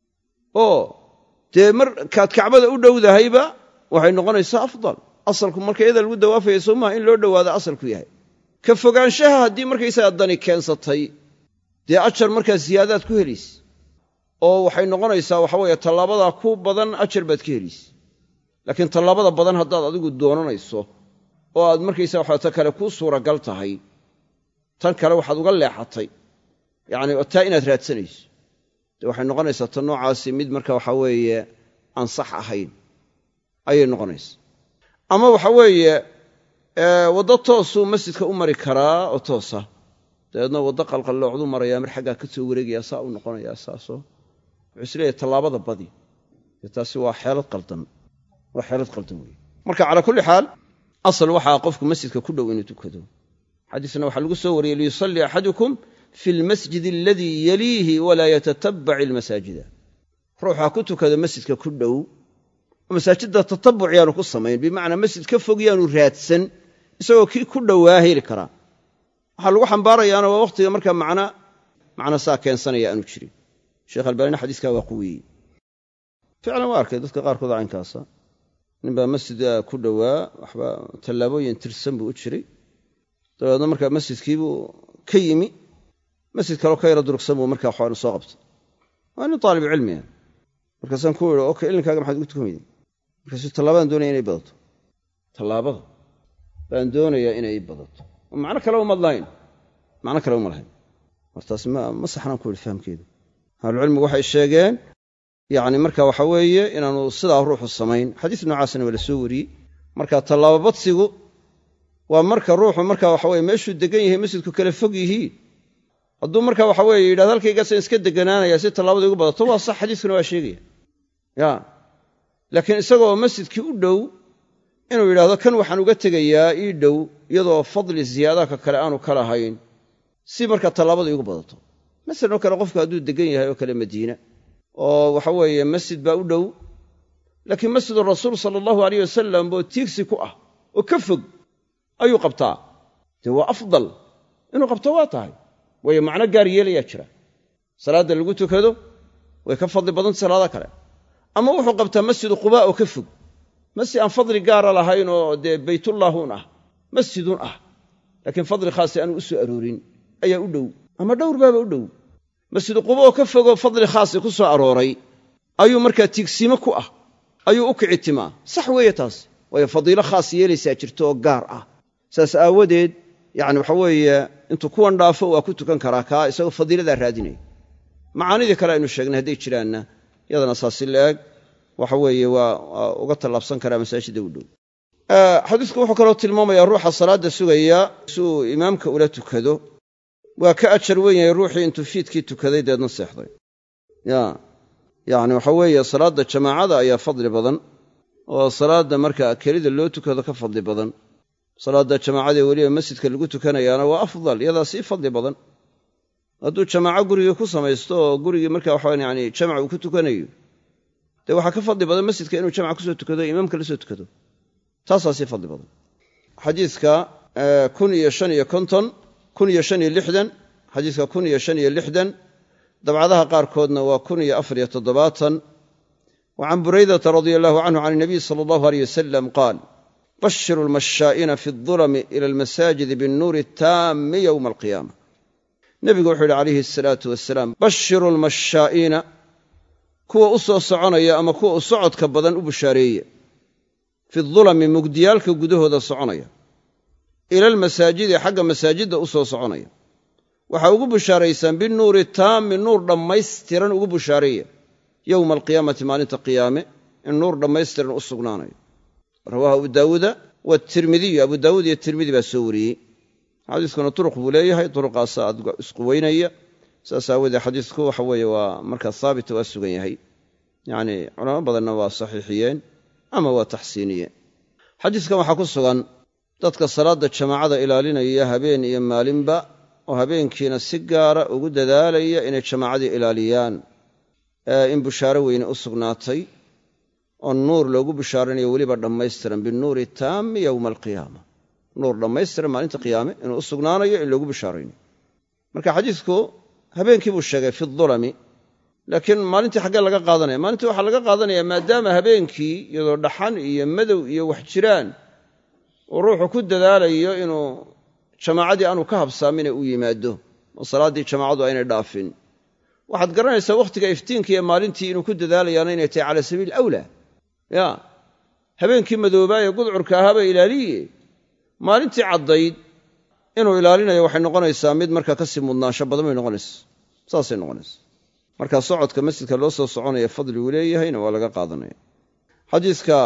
oo dee markaad kacbada u dhowdahayba waxay noqonaysaa afdal asalku marka iyada lagu dawaafaya soo maaha in loo dhowaado asalku yahay ka fogaanshaha haddii markaysaga dani keensatay dee ajar markaa siyaadaad ku helaysa oo waxay noqonaysaa waxa weeye tallaabadaa ku badan ajar baad ka helaysa laakiin tallaabada badan haddaad adigu doonanayso oo aad markaysaga waxa ta kale kuu suuragal tahay tan kale waxaad uga leexatay yacni oo taa inaad raadsanayso dee waxay noqonaysaa tan noocaasi mid marka waxa weeye aan sax ahayn ayay noqonaysaa ama waxa weeye waddo toosuu masjidka u mari karaa oo toosa dabeedna waddo qalqalloocduu marayaa mar xaggaa ka soo wareegayaa saa u noqonayaa saasoo wuxuu isleeyahay tallaabada badi dee taasi waa xeelad qaldan waa xeelad qaldan weeye marka calaa kulli xaal asal waxaa qofku masjidka ku dhow inuu tukado xadiisna waxaa lagu soo wariyey liyusalli axadukum fi lmasjidi aladii yaliihi walaa yatatabac ilmasaajida ruuxaa ku tukada masjidka ku dhow masaajidda tatabuc yaanu ku samayn bimacnaa masjid ka fog yaanu raadsan isagoo kii ku dhowaa heli karaa waxaa lagu xambaarayaana waa wakhtiga markaa macna macna saa keensanaya aanu jirin sheekh albaanina xadiiskaa waa quweeyey ficlan waa arkay dadka qaarkood caynkaasa ninbaa masjida ku dhowaa waxba tallaabooyin tirsan buu u jiray dabeedna markaa masjidkiibuu ka yimi masjid kaloo ka yara durugsan buu markaa waxaanu soo qabtay waa nin taalib cilmiya markaasaan ku idhi okay ilinkaaga maxaad ugu tukamayday markaasuu tallaabadaan doonaya inay badato tallaabada baan doonayaa inay badato oo macno kale uma lahayn macno kale uma lahayn martaas ma ma saxnaan ku idhi fahamkeedu ahlucilmigu waxay sheegeen yacni marka waxa weeye inaanu sidaa ruuxu samayn xadiis noocaasna waa la soo wariyey marka tallaabo badsigu waa marka ruuxu marka waxa weye meeshuu degan yahay masjidku kale fog yihiin hadduu marka waxa weeye yidhahdo halkaygaasaan iska deganaanaya si tallaabada igu badato waa sax xadiiskuna waa sheegaya ya laakiin isagoo masjidkii u dhow inuu yidhaahdo kan waxaan uga tegayaa ii dhow iyadoo fadli ziyaadaadka kale aanu ka lahayn si marka tallaabada igu badato masalan oo kale qofku hadduu degan yahay oo kale madiina oo waxa weeye masjid baa u dhow laakiin masjidu rasuul sala allahu alayh wasalam boo tiigsi ku ah oo ka fog ayuu qabtaa dee waa afdal inuu qabto waa tahay waayo macno gaar yeelayaa jira salaadda lagu tukado way ka fadli badanta salaada kale ama wuxuu qabtaa masjidu qubaa oo ka fog masjid aan fadli gaara lahayn oo dee baytullaahuun ah masjidun ah laakiin fadli khaasi aanu u soo aroorin ayaa u dhow ama dhowr baaba u dhow masjidu quba oo ka fogoo fadli khaasi ku soo arooray ayuu markaa tiigsiimo ku ah ayuu u kicitimaa sax weeye taas waayo fadiilo khaas yeelaysaa jirto oo gaar ah saas aawadeed yacni waxa weeye intuu kuwan dhaafo waa ku tukan karaa kaa isagoo fadiiladaa raadinaya macaanidii kale aynu sheegnay hadday jiraanna yadana saasi la-eg waxa weeye waa uga tallaabsan karaa masaajidda u dhow xadiisku wuxuu kaloo tilmaamayaa ruuxa salaadda sugaya si uu imaamka ula tukado waa ka ajar weyn yahay ruuxii intuu fiidkii tukaday deedna seexday ya yacni waxa weeye salaadda jamaacada ayaa fadli badan oo salaadda markaa kelida loo tukado ka fadli badan salaadda jamaacada ee weliba masjidka lagu tukanayaana waa afdal iyadaa sii fadli badan hadduu jamaaco gurigii ku samaysto oo gurigii markaa waxaa yani jamac uu ku tukanayo dee waxaa ka fadli badan masjidka inuu jamac kusoo tukado o imaamka la soo tukado taasaa sii fadli badan xadiiska kun iyo shan iyo konton kun iyo shan iyo lixdan xadiiska kun iyo shan iyo lixdan dabcadaha qaarkoodna waa kun iyo afar iyo toddobaatan wa can buraydata radia allahu canhu can inabiy sala allahu aleyh wasalam qaal bashiru lmashaa'ina fi adulami ila almasaajidi binnuuri taami yowma alqiyaama nebigu wuxuu yidhi calayhi asalaatu wasalaam bashiru lmashaa'iina kuwa u soo soconaya ama kuwa u socodka badan u bushaareeye fi dulami mugdiyaalka gudahooda soconaya ila almasaajidi xagga masaajidda u soo soconaya waxaa ugu bushaaraysaan binuuri taami nuur dhammaystiran ugu bushaareeya yowma alqiyaamati maalinta qiyaame in nuur dhammaystiran u sugnaanayo rawaahu abu daawuuda waatirmidiyu abu daawuud iyo tirmidi baa soo wariyey xadiiskuna turuq buu leeyahay turuqaasaa isku weynaya saas aawoodee xadiisku waxa weeye waa markaa haabita waa sugan yahay yacni culamo badanna waa saxiixiyeen ama waa taxsiiniyeen xadiiskan waxaa ku sugan dadka salaadda jamaacada ilaalinaya habeen iyo maalinba oo habeenkiina si gaara ugu dadaalaya inay jamaacadii ilaaliyaan in bushaaro weyne u sugnaatay oo nuur loogu bushaaranayo weliba dhammaystiran binuuri taami yowma alqiyaama nuur dhammaystiran maalinta qiyaame inuu u sugnaanayo in loogu bushaaraynayo marka xadiisku habeenkii buu sheegay fi dhulami laakiin maalintii xaggee laga qaadanaya maalintii waxaa laga qaadanaya maadaama habeenkii iyadoo dhaxan iyo madow iyo wax jiraan uu ruuxu ku dadaalayo inuu jamaacadii aanu ka habsaamin u yimaado oo salaaddii jamaacadu aynay dhaafin waxaad garanaysaa wakhtiga iftiinka iyo maalintii inuu ku dadaalayaana inay tahay cala sabiil awlaa ya habeenkii madoobaa ee gudcurka ahaaba ilaaliye maalintii caddayd inuu ilaalinayo waxay noqonaysaa mid markaa kasii mudnaansho badan bay noqonaysaa saasay noqonaysaa markaa socodka masjidka loo soo soconaya fadligu leeyahayna waa laga qaadanaya xadiiska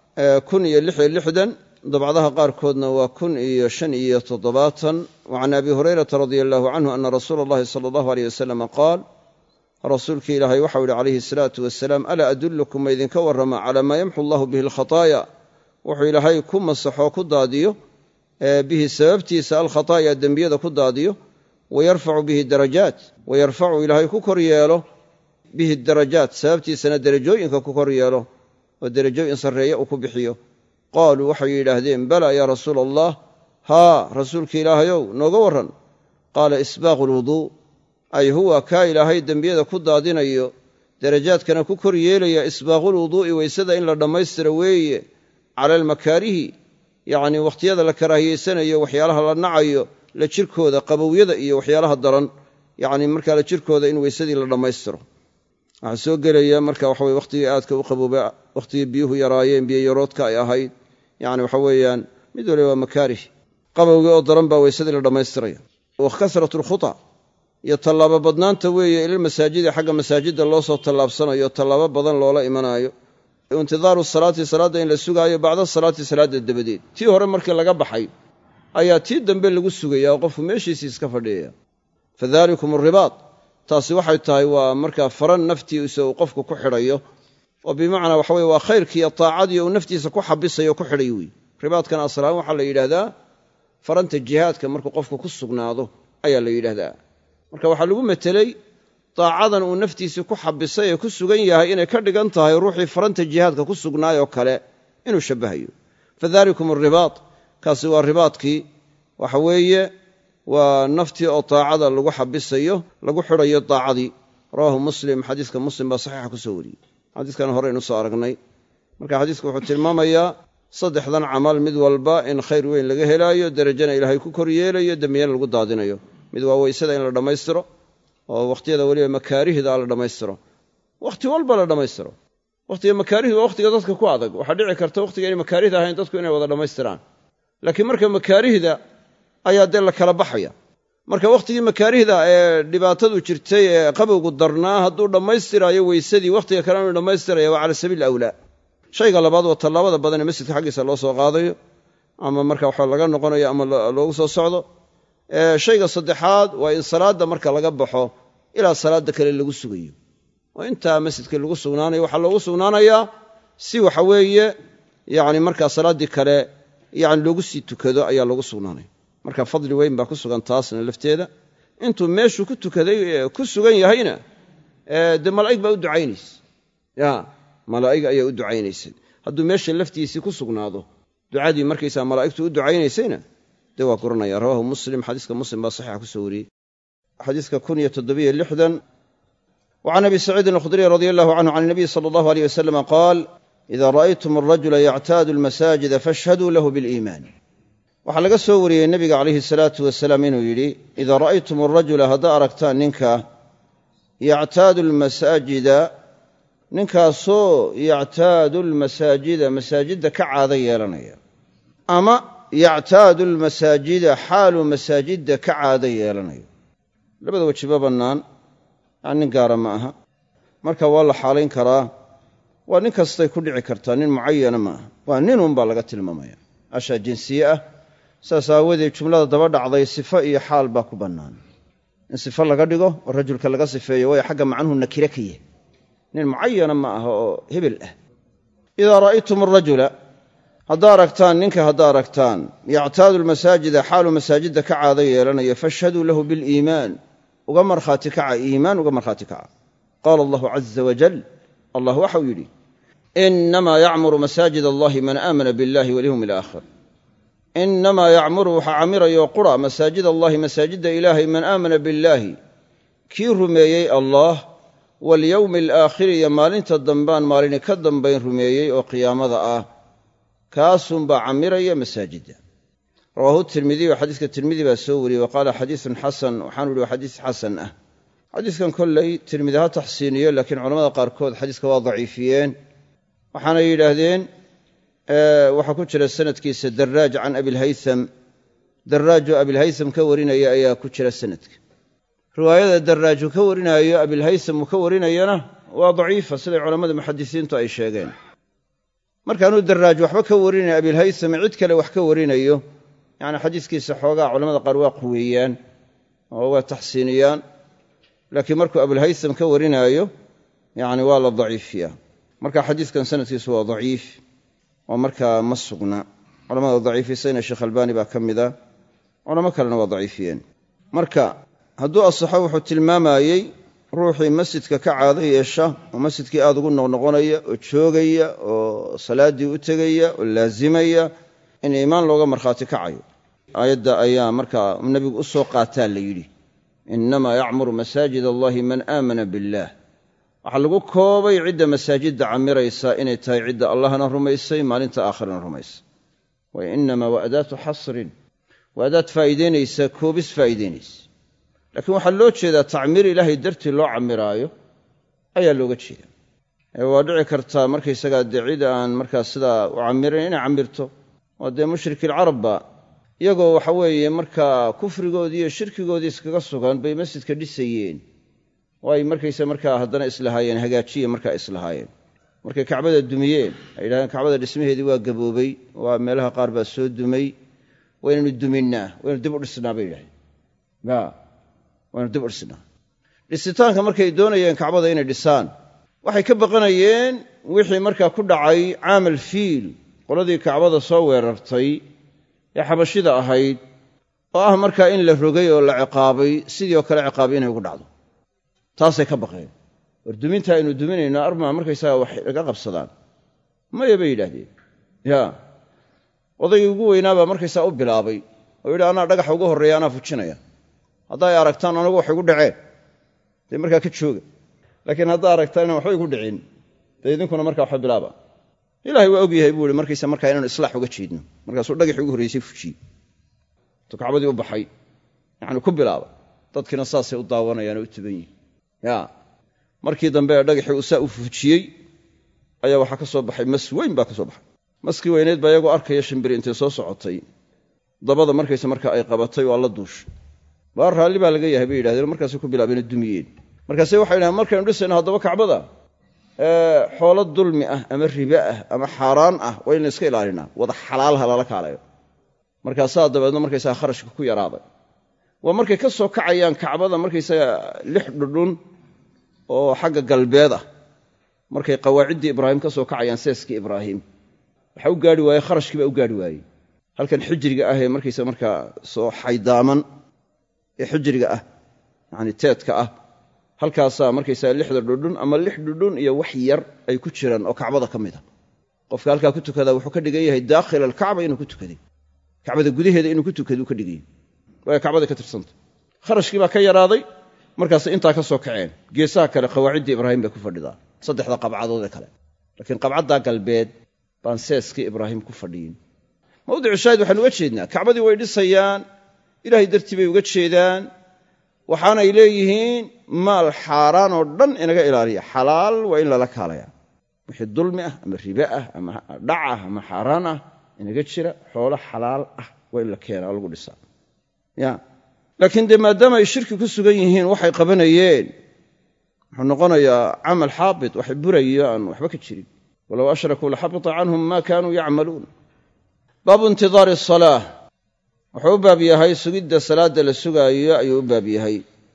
kun iyo lix iyo lixdan dabcadaha qaarkoodna waa kun iyo shan iyo toddobaatan wa can abi hurayrata radia allahu canhu ana rasuula allahi sala allahu aleyh wasalama qaal rasuulkii ilaahay waxau yihi calayhi asalaatu wasalaam alaa adullukum ma idinka warrama calaa maa yamxu allahu bihi alkhataaya wuxuu ilaahay ku masaxoo ku daadiyo bihi sababtiisa alkhataaya dembiyada ku daadiyo wayarfacu bihi darajaat wayarfacu ilaahay ku kor yeelo bihi darajaat sababtiisana derajooyinka ku kor yeelo oo derajooyin sarreeye uu ku bixiyo qaaluu waxay yidhaahdeen balaa yaa rasuula allah haa rasuulka ilaahayow nooga warran qaala isbaaqu lwuduu ay huwa kaa ilaahay dembiyada ku daadinayo darajaadkana ku kor yeelaya isbaaqulwuduu'i waysada in la dhammaystira weeye cala almakaarihi yacnii wakhtiyada la karaahiyeysanayo waxyaalaha la nacayo la jirkooda qabowyada iyo waxyaalaha daran yacni markaa la jirkooda in weysadii la dhammaystiro waxaa soo gelaya marka waxa weye wakhtigii aadka u qabooba wakhtigii biyuhu yaraayeen biyo yaroodka ay ahayd yacni waxa weeyaan mid waliba waa makaarih qabowgii oo daran baa weysadii la dhammaystiraya wa kasratu alkhuta iyo tallaabo badnaanta weeye ilal masaajidi xagga masaajidda loo soo tallaabsanayo tallaabo badan loola imanaayo intidaaru salaati salaadda in la sugaayo bacda salaati salaadda dabadeed tii hore markii laga baxay ayaa tii dambe lagu sugaya oo qofku meeshiisii iska fadhiyaya fadalikum alribaad taasi waxay tahay waa markaa faran naftiisa uu qofku ku xidhayo oo bimacnaa waxa weye waa khayrkii iyo taacadii uu naftiisa ku xabisayo ku xidhay wey ribaadkan aslaan waxaa la yidhaahdaa faranta jihaadka markuu qofku ku sugnaado ayaa la yidhaahdaa marka waxaa lagu metelay daacadan uu naftiisii ku xabisay ee ku sugan yahay inay ka dhigan tahay ruuxii faranta jihaadka ku sugnaayoo kale inuu shabbahayo fadalikum alribaad kaasi waa ribaadkii waxa weeye waa naftii oo daacada lagu xabisayo lagu xidhayo daacadii rawaahu muslim xadiiska muslim baa saxiixa ku soo wariyey xadiiskan hore aynu soo aragnay marka xadiisku wuxuu tilmaamayaa saddexdan camal mid walba in khayr weyn laga helaayo derajana ilaahay ku kor yeelayo dembiyana lagu daadinayo mid waa weysada in la dhammaystiro oo wakhtiyada weliba makaarihda la dhammaystiro wakhti walba la dhammaystiro wakhtiga makaarihdu waa wakhtiga dadka ku adag waxaa dhici karta wakhtiga inay makaarihda ahayn dadku inay wada dhammaystiraan laakiin marka makaarihda ayaa dee la kala baxaya marka wakhtigii makaarihda ee dhibaatadu jirtay ee qabowgu darnaa hadduu dhammaystiraayo weysadii wakhtiga kale inuu dhammaystiraya waa cala sabiil awlaa shayga labaad waa tallaabada badan ee masjidka xaggiisa loo soo qaadayo ama marka waxa laga noqonayo ama loogu soo socdo shayga saddexaad waa in salaadda marka laga baxo ilaa salaadda kale lagu sugayo oo intaa masjidka lagu sugnaanayo waxaa loogu sugnaanayaa si waxa weeye yacni markaa salaaddii kale yacni loogu sii tukado ayaa loogu sugnaanaya marka fadli weyn baa ku sugan taasna lafteeda intuu meeshuu ku tukaday ku sugan yahayna dee malaa'ig baa u ducaynaysa ya malaa'ig ayaa u ducaynaysay hadduu meesha laftiisii ku sugnaado ducadii markaysaa malaa'igtu u ducaynaysayna dee waa guranaya rawaahu muslim xadiiska muslim baa saxiixa ku soo wariyey xadiiska kun iyo toddobiyo lixdan wa can abi saciidin alkhudriy radia allahu canhu can inabiy sala allahu aleyh wasalama qaal idaa ra'aytum alrajula yactaadu almasaajida fashhaduu lahu biliimaan waxaa laga soo wariyey nebiga calayhi salaatu wasalaam inuu yidhi idaa ra'aytum alrajula haddaa aragtaan ninka yactaadu almasaajida ninkaasoo yactaadu almasaajida masaajidda ka caado yeelanaya ama yactaadu almasaajida xaaluu masaajidda ka caado yeelanayo labada wejiba bannaan yani nin gaara ma aha marka waa la xaalayn karaa waa nin kastay ku dhici kartaa nin mucayana ma aha waa ninun baa laga tilmaamaya ashaa jinsiye ah saas aawadeed jumlada daba dhacday sifo iyo xaal baa ku bannaan in sifo laga dhigo oo rajulka laga sifeeyo waayo xagga macnuhu nakire ka yahay nin mucayana ma aha oo hebel ah idaa ra'aytum arajula haddaa aragtaan ninka haddaa aragtaan yactaadu almasaajida xaaluu masaajidda ka caado yeelanayo fashhaduu lahu biliimaan uga markhaati kaca iimaan uga markhaati kaca qaala allahu caza wajal allah waxau yidhi inamaa yacmuru masaajid allahi man aamana biاllahi walyowmi alaakhir innamaa yacmuru waxaa camirayo qura masaajid allahi masaajidda ilaahay man aamana billaahi kii rumeeyey allah walyowmi alaakhiri iyo maalinta dambaan maalini ka dambayn rumeeyey oo qiyaamada ah kaasunbaa camiraya masaajidda rawaahu tirmidiy xadiiska tirmidi baa soo wariyey wa qaala xadiisun xasan waxaanu ihi waa xadiis xasan ah xadiiskan kolley tirmidi ha taxsiiniyo laakiin culamada qaarkood xadiiska waa daciifiyeen waxaanay yidhaahdeen waxaa ku jira sanadkiisa daraaj can abilhaytham daraajoo abilhaytham ka warinaya ayaa ku jira sanadka riwaayada daraaju ka warinaayo abilhaytham uu ka warinayana waa daciifa siday culammada muxadisiintu ay sheegeen markaanuu daraaj waxba ka warinaya abilhaytham cid kale wax ka warinayo yacni xadiiskiisa xoogaa culamada qaar waa quweeyaan oo waa taxsiiniyaan laakiin markuu abulhaytham ka warinaayo yacni waa la daciifiyaa marka xadiiskan sanadkiisu waa daciif oo markaa ma sugna culamada daciifisayna sheekh albaani baa ka mida culamo kalena waa daciifiyeen marka hadduu asaxo wuxuu tilmaamayey ruuxii masjidka ka caado yeesha oo masjidkii aad ugu noqnoqonaya oo joogaya oo salaaddii u tegaya oo laazimaya in iimaan looga markhaati kacayo aayadda ayaa markaa nebigu u soo qaataa la yidhi innamaa yacmuru masaajid allahi man aamana billaah waxaa lagu koobay cidda masaajidda camiraysa inay tahay cidda allahna rumaysay maalinta aakhirana rumaysay wa innamaa waa adaatu xasrin waa adaad faa'iidaynaysa koobis faa'iidaynaysa laakiin waxaa loo jeedaa tacmiir ilaahay dartii loo camiraayo ayaa looga jeeda ee waa dhici kartaa markaysagaa dee cid aan markaa sidaa u camirayn inay camirto waa dee mushrikilcarabba iyagoo waxa weeye markaa kufrigoodii iyo shirkigoodii iskaga sugan bay masjidka dhisayeen oo ay markaysa markaa haddana islahaayeen hagaajiya markaa islahaayeen markay kacbada dumiyeen ay yidhahdeen kacbada dhismaheedii waa gaboobay waa meelaha qaar baa soo dumay waynaynu duminnaa waynu dib u dhisnaa bay yidhahdeen ya waynu dib u dhisnaa dhisitaanka markay doonayeen kacbada inay dhisaan waxay ka baqanayeen wixii markaa ku dhacay caamal fiil qoladii kacbada soo weerartay ee xabashida ahayd oo ah markaa in la rogay oo la ciqaabay sidii oo kale ciqaabi inay ugu dhacdo taasay ka baqeen war duminta aynu duminayno armaa markaysaga wax laga qabsadaan maya bay yidhaahdeen ya odaygii ugu weynaabaa markaysaa u bilaabay oo yidhi anaa dhagaxa ugu horreeya anaa fujinaya hadday aragtaan anagu wax igu dhaceen dee markaa ka jooga laakiin haddaa aragtaan inaan waxba igu dhicin dee idinkuna markaa waxa bilaaba ilaahay waa og yahay buu ihi markaysa markaa inaanu islaax uga jeedno markaasuu dhagaxii ugu horraysay fujiyey tu kacbadii u baxay yacni ku bilaaba dadkiina saasay u daawanayaan oo u tuban yihin ya markii dambe ee dhagaxii uu saa u fujiyey ayaa waxaa ka soo baxay mas weyn baa ka soo baxay maskii weyneed baa iyagoo arkaya shimbiri intay soo socotay dabada markaysa markaa ay qabatay waa la duushay waa raalli baa laga yahay bay yidhahdeen markaasay ku bilaabeen dumiyeen markaase waxay yidhahdeen markaynu dhisayno haddaba kacbada xoolo dulmi ah ama ribe ah ama xaaraan ah waa in la iska ilaalinaa wada xalaalha lala kaalayo markaasaa dabeedna markaysaga kharashka ku yaraaday waa markay ka soo kacayaan kacbada markaysaga lix dhudhun oo xagga galbeed ah markay qawaaciddii ibraahim ka soo kacayaan seeskii ibraahim waxaa u gaadhi waaye kharashkii baa u gaadhi waayey halkan xijriga ah ee markaysa markaa soo xaydaaman ee xijriga ah yacni teedka ah halkaasaa markaysaa lixda dhudhun ama lix dhudhun iyo wax yar ay ku jiraan oo kacbada ka mid a qofka halkaa ku tukadaa wuxuu ka dhigan yahay daakhila alkacba inuu ku tukaday kacbada gudaheeda inuu ku tukaduu ka dhigan yahay waayo kacbaday ka tirsanta kharashkii baa ka yaraaday markaasay intaa ka soo kaceen geesaha kale qawaaciddii ibraahim bay ku fadhidaa saddexda qabcadood ee kale laakiin qabcaddaa galbeed baan seeskii ibraahim ku fadhiyin mawdicu shaahid waxaan uga jeednaa kacbadii way dhisayaan ilaahay dartii bay uga jeedaan waxaanay leeyihiin maal xaaraan oo dhan inaga ilaaliya xalaal waa in lala kaalayaa wixii dulmi ah ama ribe ah ama dhac ah ama xaaraan ah inaga jira xoolo xalaal ah waa in la keenaa oo lagu dhisaa ya laakiin dee maadaama ay shirki ku sugan yihiin waxay qabanayeen wuxuu noqonayaa camal xaabit waxay burayo aan waxba ka jirin walow ashrakuu laxabita canhum maa kaanuu yacmaluun baabu intidaari asalaah wuxuu u baab yahay sugidda salaadda la sugaayo ayuu u baab yahay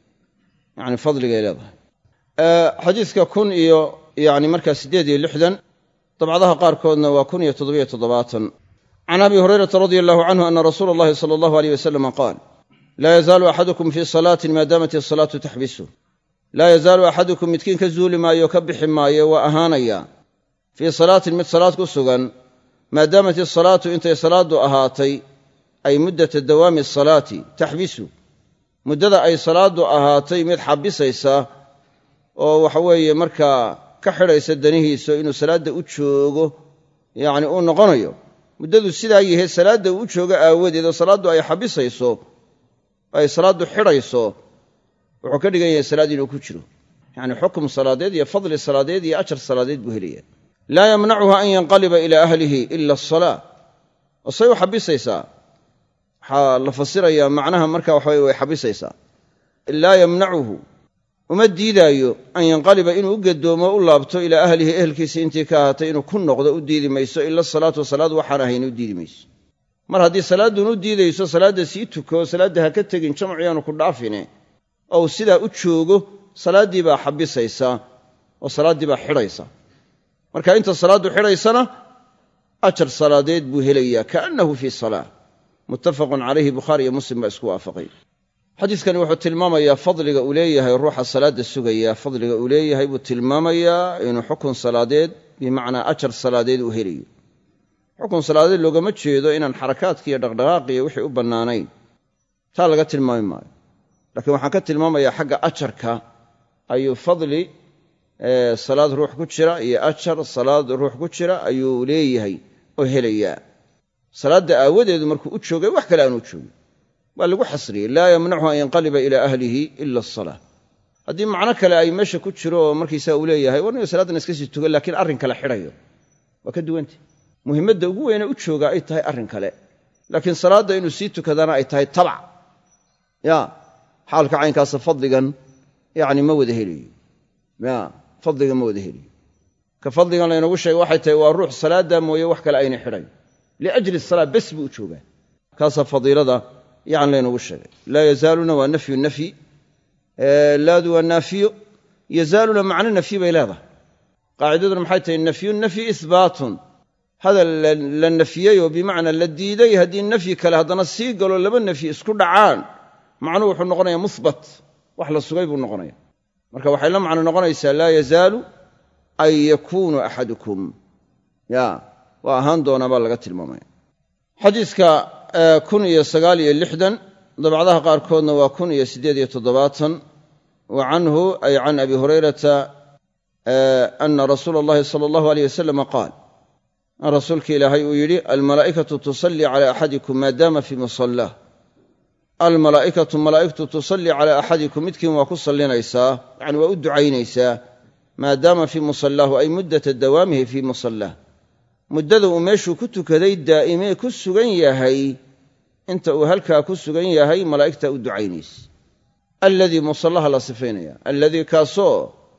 yani fadligay leedahay xadiidka kun iyo yani markaa siddeed iyo lixdan dabcadaha qaarkoodna waa kun iyo toddobiyo toddobaatan can abi hurayrata radia allahu canhu ana rasuula allahi sala allahu aleyh wasalama qaal laa yazaalu axadukum fii salaatin maa daamat isalaatu taxbisu laa yazaalu axadukum midkiin ka zuuli maayo ka bixi maayo waa ahaanaya fii salaatin mid salaad ku sugan maa daamat isalaatu intay salaaddu ahaatay ay muddata dawaami asalaati taxbisu muddada ay salaaddu ahaatay mid xabisaysa oo waxa weeye markaa ka xidhaysa danihiisa inuu salaadda u joogo yacni uu noqonayo muddadu sidaa yahay salaadda uu u joogo aawadeed oo salaaddu ay xabisayso ay salaaddu xidhayso wuxuu ka dhigan yahay salaad inuu ku jiro yacni xukum salaadeed iyo fadli salaadeed iyo ajar salaadeed buu helaya laa yamnacuhu an yanqaliba ilaa ahlihi ila asalaa oo say u xabisaysaa waxaa la fasirayaa macnaha markaa waxa weye way xabisaysaa laa yamnacuhu uma diidaayo an yanqaliba inuu u gedoomo u laabto ilaa ahlihi ehelkiisa intii ka ahaatay inuu ku noqdo u diidi mayso ila salaatu salaad waxaan ahayn u diidi mayso mar haddii salaadduun u diidayso salaadda sii tuko salaadda ha ka tegin jamcu yaanu ku dhaafine ou sidaa u joogo salaaddii baa xabisaysaa oo salaaddii baa xidhaysa marka inta salaaddu xidhaysana ajar salaadeed buu helayaa kaannahu fii salaa muttafaqun calayhi bukhaari iyo muslim baa isku waafaqay xadiiskani wuxuu tilmaamayaa fadliga uu leeyahay ruuxa salaadda sugaya fadliga uu leeyahay buu tilmaamayaa inuu xukun salaadeed bimacnaa ajar salaadeed uu helayo xukun salaadeed loogama jeedo inaan xarakaadki iyo dhaqdhaqaaqiyo wixii u bannaanayn taa laga tilmaami maayo laakiin waxaan ka tilmaamayaa xagga ajarka ayuu fadli salaad ruux ku jira iyo ajar salaad ruux ku jira ayuu leeyahay oo helayaa salaadda aawadeedu markuu u joogay wax kale aanu joogin waa lagu xasriyey laa yamnachu an yanqaliba ilaa ahlihi ila asalaa haddii macno kale ay meesha ku jiro oo markiisaa uu leeyahay war inu salaaddan iska sii tugan laakiin arrin kale xidhayo waa ka duwanta muhimmadda ugu weyne u joogaa ay tahay arrin kale laakiin salaadda inuu sii tukadaana ay tahay tabac ya xaalka caynkaasa fadligan yacni ma wada helayo ya fadligan ma wada helayo ka fadligan laynagu sheegay waxay tahay waa ruux salaaddaa mooye wax kale aynay xidhayn liajli salaa bes buu u joogaa kaasaa fadiilada yani laynagu sheegay laa yazaaluna waa nafyu nafyi laadu waa naafiyo yazaaluna macno nafyi bay leedahay qaacidaduna maxay tahay nafyu nafyi ihbaatun hadal la nafiyey oo bimacnaa la diiday haddii nafyi kale haddana sii galo laba nafyi isku dhacaan macnuhu wuxuu noqonayaa muhbat wax la sugay buu noqonaya marka waxay la macno noqonaysaa laa yazaalu an yakuunu axadukum ya waa ahaan doonaa baa laga tilmaamaya xadiiska kun iyo sagaal iyo lixdan dabcadaha qaarkoodna waa kun iyo siddeed iyo toddobaatan wa canhu ay can abi hurayrata ana rasuula allahi sala allahu alayh wasalam qaal rasuulka ilaahay uu yidhi almalaa'ikatu tusallii cala axadikum maadaama fii musallah almalaa'ikatu malaa'igtu tusallii cala axadikum midkiin waa ku sallinaysaa yacni waa u ducaynaysaa maadaama fii musallaahu ay muddata dawaamihi fii musallah muddada uu meeshuu ku tukaday daa'imee ku sugan yahay inta uu halkaa ku sugan yahay malaa'igtaa u ducaynaysa alladii musallaha la sifaynaya alladii kaasoo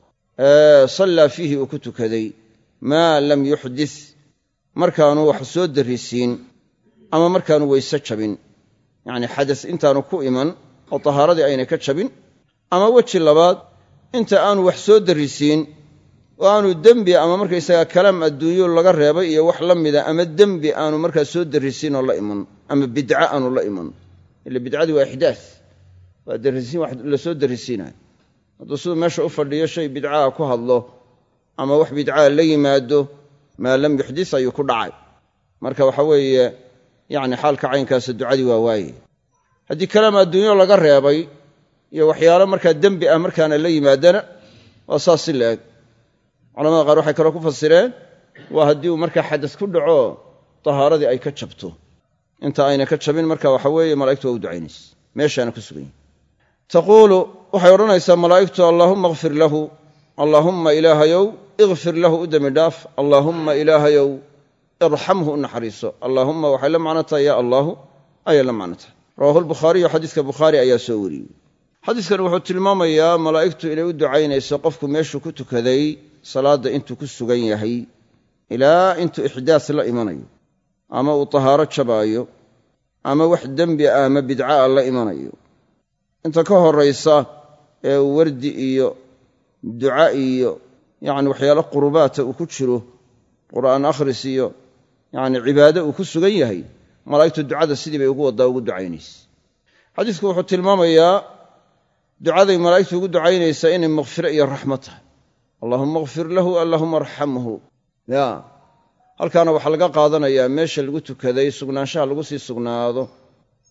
sallaa fiihi uu ku tukaday maa lam yuxdis markaanu wax soo darrisiin ama markaanu weyse jabin yacni xadas intaanu ku iman oo tahaaradii aynay ka jabin ama weji labaad inta aanu wax soo darrisiin oo aanu dembi ama markaysagaa kalaam adduunyo laga reebay iyo wax la mida ama dembi aanu markaa soo darrisiin oo la iman ama bidca aanu la iman ila bidcadii waa ixdaas waa darrisiin wax la soo darrisiinayo hadduu siduu meesha u fadhiyo shay bidcaa ku hadlo ama wax bidcaa la yimaado maa lam yuxdis ayuu ku dhacay marka waxa weeye yacni xaalka caynkaasa ducadii waa waaye haddii kalaam adduunyo laga reebay iyo waxyaalo markaa dembi ah markaana la yimaadana waa saas si la eg culamada qaar waxay kaloo ku fasireen waa haddii uu markaa xadas ku dhaco tahaaradii ay ka jabto inta ayna ka jabin marka waxa weeye malaa'igtu waa u ducaynaysa meeshaana ku sugan yihin taquulu waxay odhanaysaa malaa'igtu allaahumma ikfir lahu allaahumma ilaahayow ikfir lahu u dembi dhaaf allaahumma ilaahayow irxamhu u naxariiso allaahumma waxay la macno tahay yaa allaahu ayay la macno tahay rawaahu lbukhaariyu xadiiska bukhaari ayaa soo wariyey xadiiskan wuxuu tilmaamayaa malaa'igtu inay u ducaynayso qofku meeshuu ku tukaday salaadda intuu ku sugan yahay ilaa intuu ixdaas la imanayo ama uu tahaaro jabaayo ama wax dembi ah ama bidca'a la imanayo inta ka horraysa ee uu wardi iyo duca iyo yacni waxyaalo qurubaata uu ku jiro qur'aan akhris iyo yacni cibaado uu ku sugan yahay malaa'igtu ducada sidii bay ugu waddaa ugu ducaynaysa xadiisku wuxuu tilmaamayaa ducaday malaa'igtu ugu ducaynaysaa inay makhfiro iyo raxmo tahay allaahumma ikfir lahu allaahumma arxamhu ya halkaana waxaa laga qaadanayaa meesha lagu tukaday sugnaanshaha lagu sii sugnaado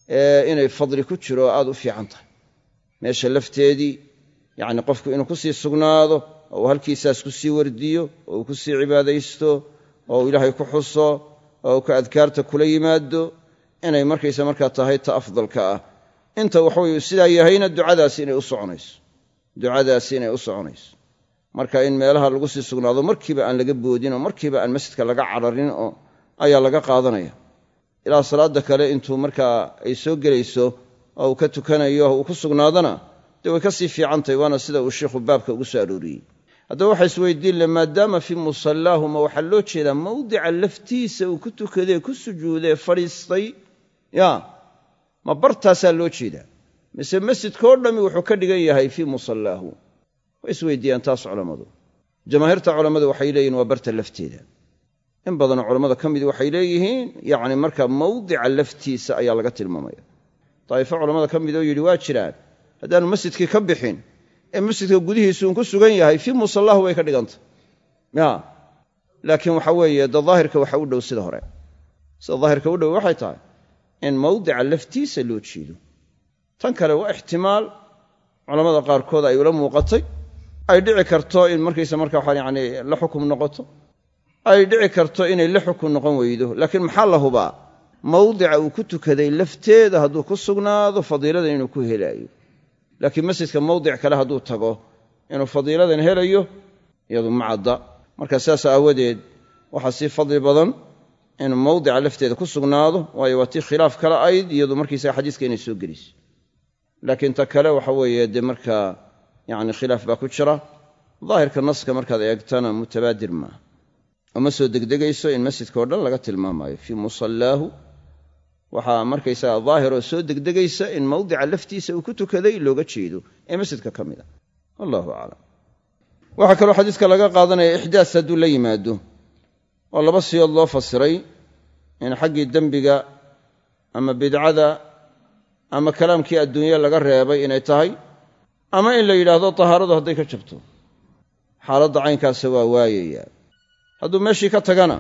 ee inay fadli ku jiro aad u fiican tahay meesha lafteedii yacni qofku inuu ku sii sugnaado oo uu halkiisaas ku sii wardiyo oo uu ku sii cibaadaysto oo uu ilaahay ku xuso oo uu ka adkaarta kula yimaado inay markaysa markaa tahay ta afdalka ah inta waxaweye sidaa yahayna ducadaasi inay u soconayso ducadaasi inay u soconayso marka in meelaha lagu sii sugnaado markiiba aan laga boodin oo markiiba aan masjidka laga cararin oo ayaa laga qaadanaya ilaa salaada kale intuu markaa ay soo gelayso oo uu ka tukanayo oo uu ku sugnaadana dee way ka sii fiicantahay waana sida uu sheikhu baabka ugu soo arooriyey haddaba waxa isweydiin le maadaama fii musallaahu ma waxaa loo jeedaa mawdica laftiisa uu ku tukadee ku sujuudee fadhiistay ya ma bartaasaa loo jeedaa mise masjidkao dhammi wuxuu ka dhigan yahay fii musallaahu way isweydiiyaan taas culammadu jamaahiirta culammadu waxay leeyihin waa barta lafteeda in badanoo culammada ka midi waxay leeyihiin yacni marka mawdica laftiisa ayaa laga tilmaamaya daa'ifo culammada ka mid oo yidhi waa jiraan haddaanu masjidkii ka bixin ee masjidka gudihiisuun ku sugan yahay fii musallahu way ka dhigantay ya laakiin waxa weeye da daahirka waxa u dhow sida hore sida daahirka u dhow waxay tahay in mawdica laftiisa loo jeedo tan kale waa ixtimaal culammada qaarkood ay ula muuqatay ay dhici karto in markaysa marka waxaa yacni la xukum noqoto ay dhici karto inay la xukun noqon weydo laakiin maxaa la hubaa mawdica uu ku tukaday lafteeda hadduu ku sugnaado fadiiladan inuu ku helaayo laakiin masjidka mawdic kale hadduu tago inuu fadiiladan helayo iyadu ma cadda marka saas aawadeed waxaa sii fadli badan inuu mawdica lafteeda ku sugnaado waayo waa tii khilaaf kale ayd iyadu markiisaga xadiiska inay soo geliso laakiin ta kale waxa weeye dee markaa yacni khilaaf baa ku jira daahirka naska markaad eegtana mutabaadir maaha uma soo degdegayso in masjidka oo dhan laga tilmaamayo fii musallaahu waxaa markaysaga daahiroo soo degdegaysa in mawdica laftiisa uu ku tukaday looga jeedo ee masjidka ka mid a wallahu aclam waxaa kaloo xadiiska laga qaadanaya ixdaas hadduu la yimaado oo laba siyood loo fasiray in xaggii dembiga ama bidcada ama kalaamkii adduunye laga reebay inay tahay ama in la yidhaahdo tahaaradu hadday ka jabto xaaladda caynkaasa waa waayayaa hadduu meeshii ka tagana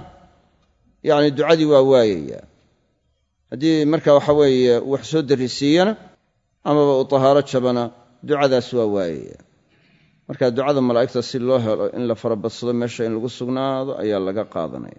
yacni ducadii waa waayayaa haddii marka waxa weeye wax soo darrisiiyana amaba uu tahaaro jabana ducadaas waa waayayaa marka ducada malaa'igta si loo helo in la farabadsado meesha in lagu sugnaado ayaa laga qaadanaya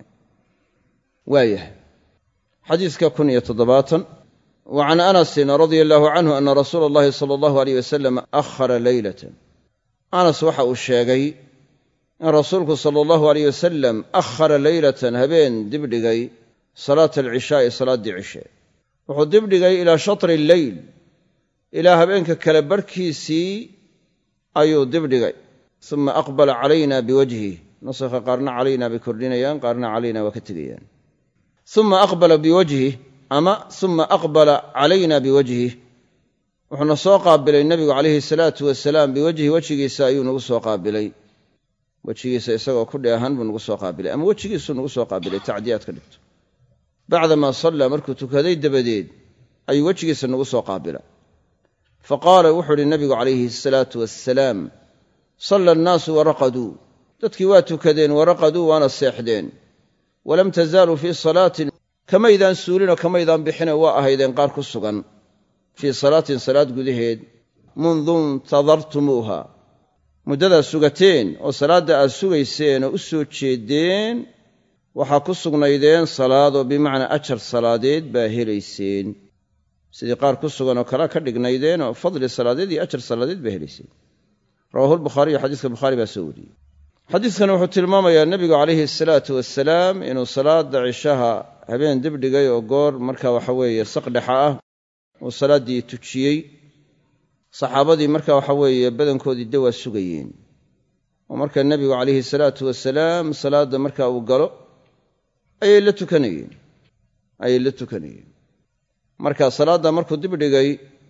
waayahay xadiiska kun iyo toddobaatan wa can anasin radia allaahu canhu ana rasuula allahi sala allahu alayh wasalam akhara leylatan anas waxa uu sheegay in rasuulku sala allahu alayh wasalam akhara leylatan habeen dibdhigay salaata alcishaa'i salaaddii cishe wuxuu dibdhigay ilaa shatri alleyl ilaa habeenka kale barhkiisii ayuu dibdhigay uma aqbala calayna biwajhih nasakha qaarna calayna bay kordhinayaan qaarna calayna waa ka tegayaan uma aqbala biwajhih ama uma aqbala calayna biwajhih wuxuuna soo qaabilay nebigu calayhi salaatu wasalaam biwajhi wejigiisa ayuu nagu soo qaabilay wejigiisa isagoo ku dheehan buu nagu soo qaabilay ama wejigiisuu nagu soo qaabilay tacdiyaad ka dhigto bacdamaa sallaa markuu tukaday dabadeed ayuu wejigiisa nagu soo qaabila faqaala wuxuu uhi nebigu calayhi asalaatu wassalaam salla annaasu waraqaduu dadkii waa tukadeen waraqaduu waana seexdeen walam tazaaluu fii salaatin kamaydaan suulinoo kamaydaan bixine waa ahaydeen qaar ku sugan fii salaatin salaad gudaheed mundu intadartumuuha muddadaad sugateen oo salaadda aad sugayseen oo u soo jeeddeen waxaa ku sugnaydeen salaadoo bimacnaa ajar salaadeed baa helayseen sidii qaar ku sugan oo kalea ka dhignaydeen oo fadli salaadeed iyo ajar salaadeed baa helayseen rawaahuulbukhaariyo xadiiska bukhaari baa soo wariyey xadiiskani wuxuu tilmaamayaa nebigu calayhi asalaatu wassalaam inuu salaadda cishaha habeen dibdhigay oo goor marka waxa weeye saqdhexa ah uu salaaddii tujiyey saxaabadii marka waxa weeye badankoodii de waa sugayeen oo marka nebigu calayhi salaatu wasalaam salaadda marka uu galo ayay la tukanayeen ayay la tukanayeen marka salaadda markuu dibdhigay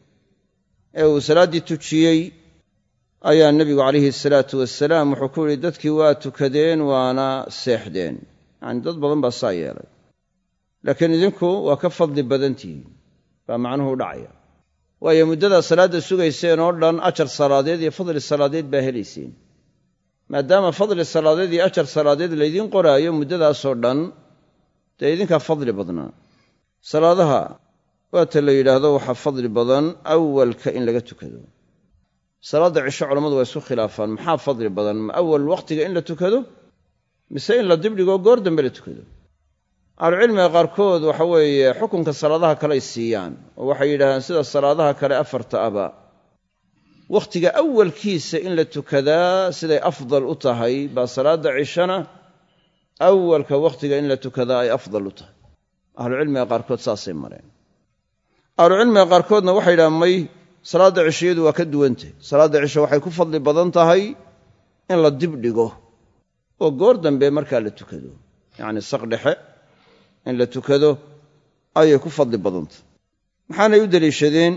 ee uu salaaddii tujiyey ayaa nebigu calayhi salaatu wasalaam wuxuu ku yidhi dadkii waa tukadeen waana seexdeen yacani dad badan baa saa yeelay laakiin idinku waa ka fadli badantihiin baa macnuhu u dhacaya waayo muddadaad salaadda sugayseen oo dhan ajar salaadeed iyo fadli salaadeed baa helayseen maadaama fadli salaadeed iyo ajar salaadeed laydiin qoraayo muddadaasoo dhan dee idinkaa fadli badnaa salaadaha waata la yidhaahdo waxaa fadli badan awalka in laga tukado. salaadda cisho culammadu waa isku khilaafaan maxaa fadli badan, ma awal wakhtiga in la tukado mise in la dibdhigo goor dambe la tukado. ahlucilmiga qaarkood waxa weeye xukunka salaadaha kale ay siiyaan oo waxay yidhahdaan sida salaadaha kale afarta aba wakhtiga awalkiisa in la tukadaa siday afdal u tahay baa salaadda cishana awalka wakhtiga in la tukadaa ay afdal u tahay. ahlucilmiga qaarkood saasay mareen. ahlucilmiga qaarkoodna waxay yidhahaan may, salaadda cishiyadu waa ka duwantay. salaadda cisho waxay ku fadli badan tahay in la dibdhigo oo goor dambe markaa la tukado, yacni saq dhexe in la tukado ayay ku fadli badantah. maxaanay u deliishadeen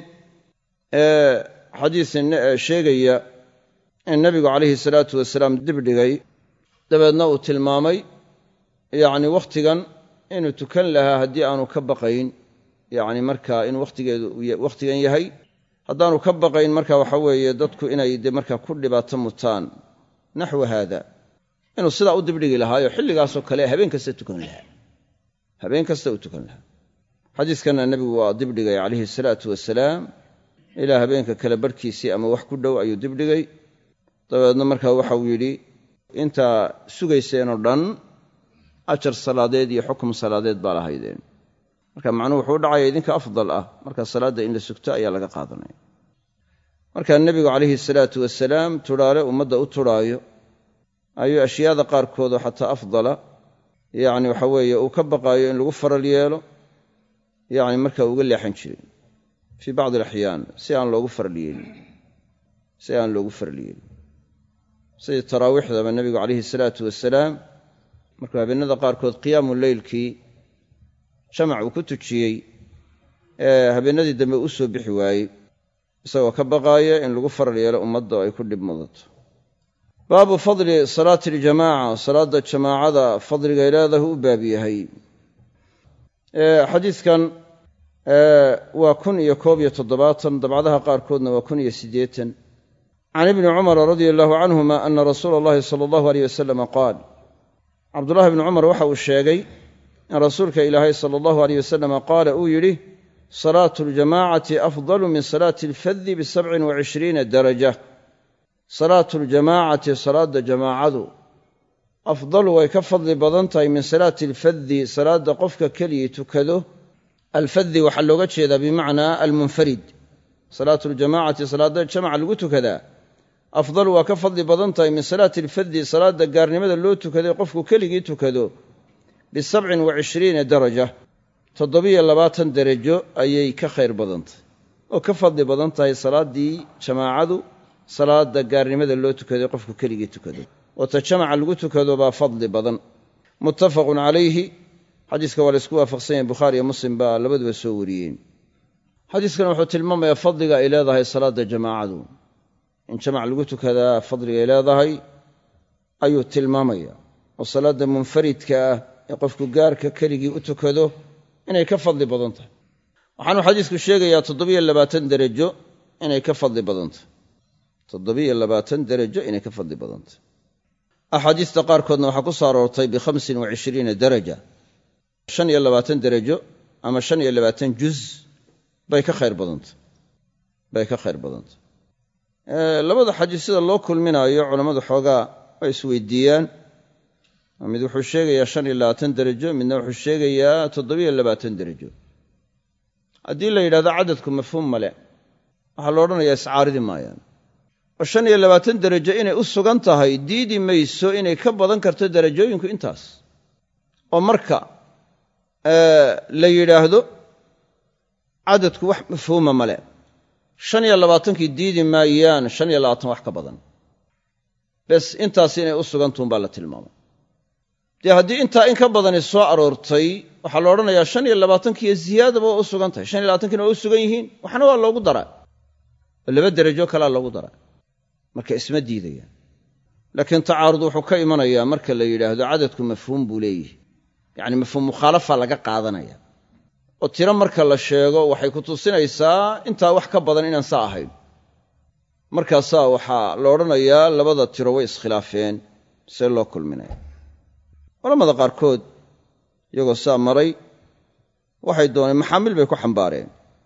xadiis sheegaya in nebigu calayhi salaatu wasalaam dibdhigay dabeedna uu tilmaamay yacni wakhtigan inuu tukan lahaa haddii aanu ka baqayn, yacni markaa in wakhtigeedu wakhtigan yahay haddaanu ka baqayn marka waxa weeye dadku inay de markaa ku dhibaato mutaan naxwa haada, inuu sidaa u dibdhigi lahaayo xilligaasoo kale habeen kasta tukan lahaa habeen kasta u tukan lahaa. xadiiskanna nebigu waa dibdhigay calayhi salaatu wasalaam ilaa habeenka kale barhkiisii ama wax ku dhow ayuu dibdhigay. dabeedna markaa waxauu yidhi intaa sugayseenoo dhan ajar salaadeed iyo xukum salaadeed baa lahaydeen. marka macnuhu wuxuu u dhacaya idinka afdal ah markaa salaadda in la sugto ayaa laga qaadanaya. markaa nebigu calayhi salaatu wasalaam tudhaale ummadda u tudhaayo ayuu ashyaada qaarkoodoo xataa afdala yacni waxa weeye uu ka baqaayo in lagu faral yeelo yacni markaa uga leexan jiray fii bacdi alaxyaan si aan loogu faral yeelin si aan loogu faral yeelin sidii taraawiixdaba nebigu calayhi salaatu wasalaam markuu habeenada qaarkood qiyaamu leylkii jamac uu ku tujiyey ee habeenadii dambe u soo bixi waayey isagoo ka baqaaya in lagu faral yeelo ummadda oo ay ku dhib mudato. baabu fadli salaati aljamaaca, salaadda jamaacada fadligay leedahay u baab yahay. xadiidkan waa kun iyo koob iyo toddobaatan, dabcadaha qaarkoodna waa kun iyo siddeetan. can ibni cumara radia allahu canhuma ana rasuula allahi sala allahu aleyh wasalama qaal, cabdullahi bni cumar waxa uu sheegay in rasuulka ilaahay sala allahu aleyh wasalama qaala uu yidhi salaatu aljamaacati afdalu min salaati alfaddi bisabcin wa cishriina daraja. salaatu aljamaacati salaadda jamaacadu afdalu way ka fadli badan tahay min salaati alfaddi salaadda qofka keligii tukado. alfaddi waxaa looga jeedaa bimacnaa almunfarid. salaatu aljamaacati salaadda jamaca lagu tukadaa afdalu waa ka fadli badan tahay min salaati alfaddi salaadda gaarnimada loo tukaday qofku keligii tukado bisabcin wa cishriina daraja, toddobiyo labaatan derajo ayay ka khayr badan tahay oo ka fadli badan tahay salaaddii jamaacadu salaadda gaarnimada loo tukaday qofku keligii tukado, oo ta jamaca lagu tukado baa fadli badan. muttafaqun calayhi, xadiiska waa la isku waafaqsan yahay, bukhaari iyo muslim baa labaduba soo wariyeen. xadiiskan wuxuu tilmaamayaa fadliga ay leedahay salaadda jamaacadu, in jamac lagu tukadaa fadliga ay leedahay ayuu tilmaamaya, oo salaadda munfaridka ah ee qofku gaarka keligii u tukado inay ka fadli badan tahay. waxaanuu xadiisku sheegayaa toddobiyo labaatan derajo inay ka fadli badan tahay toddobiyo labaatan derajo inay ka fadli badan tahay. axaadiista qaarkoodna waxaa ku soo aroortay bikhamsin wa cishriina daraja, shan iyo labaatan derajo ama shan iyo labaatan juz bay ka khayr badantah bay ka khayr badantah labada xadiis sida loo kulminaayo culammadu xoogaa way isweydiiyaan. mid wuxuu sheegayaa shan iyo labaatan derajo, midna wuxuu sheegayaa toddobiyo labaatan derajo. haddii la yidhahdo cadadku mafhuum male waxaa lo odhanayaa iscaaridi maayaan, oo shan iyo labaatan derajo inay u sugan tahay diidi mayso inay ka badan karto derajooyinku intaas. oo marka la yidhaahdo cadadku wax mafhuuma male, shan iyo labaatankii diidi maayaan shan iyo labaatan wax ka badan, bes intaas inay u sugantuun baa la tilmaamay. dee haddii intaa in ka badani soo aroortay waxaa la odhanayaa shan iyo labaatankiiyo ziyaadaba waa u sugan tahay, shan iyo labaatankiina waa u sugan yihiin, waxna waa loogu daraa oo laba derajo kalea loogu daraa, marka isma diidayaan. laakiin tacaarud wuxuu ka imanayaa marka la yidhaahdo cadadku mafhuum buu leeyihi, yacni mafhuum mukhaalafa laga qaadanaya, oo tiro marka la sheego waxay ku tusinaysaa intaa wax ka badan inaan saa ahayn. markaasaa waxaa la odhanayaa labada tiro way iskhilaafeen, see loo kulminaya. culamada qaarkood iyagoo saa maray waxay dooneen maxaamil bay ku xambaareen,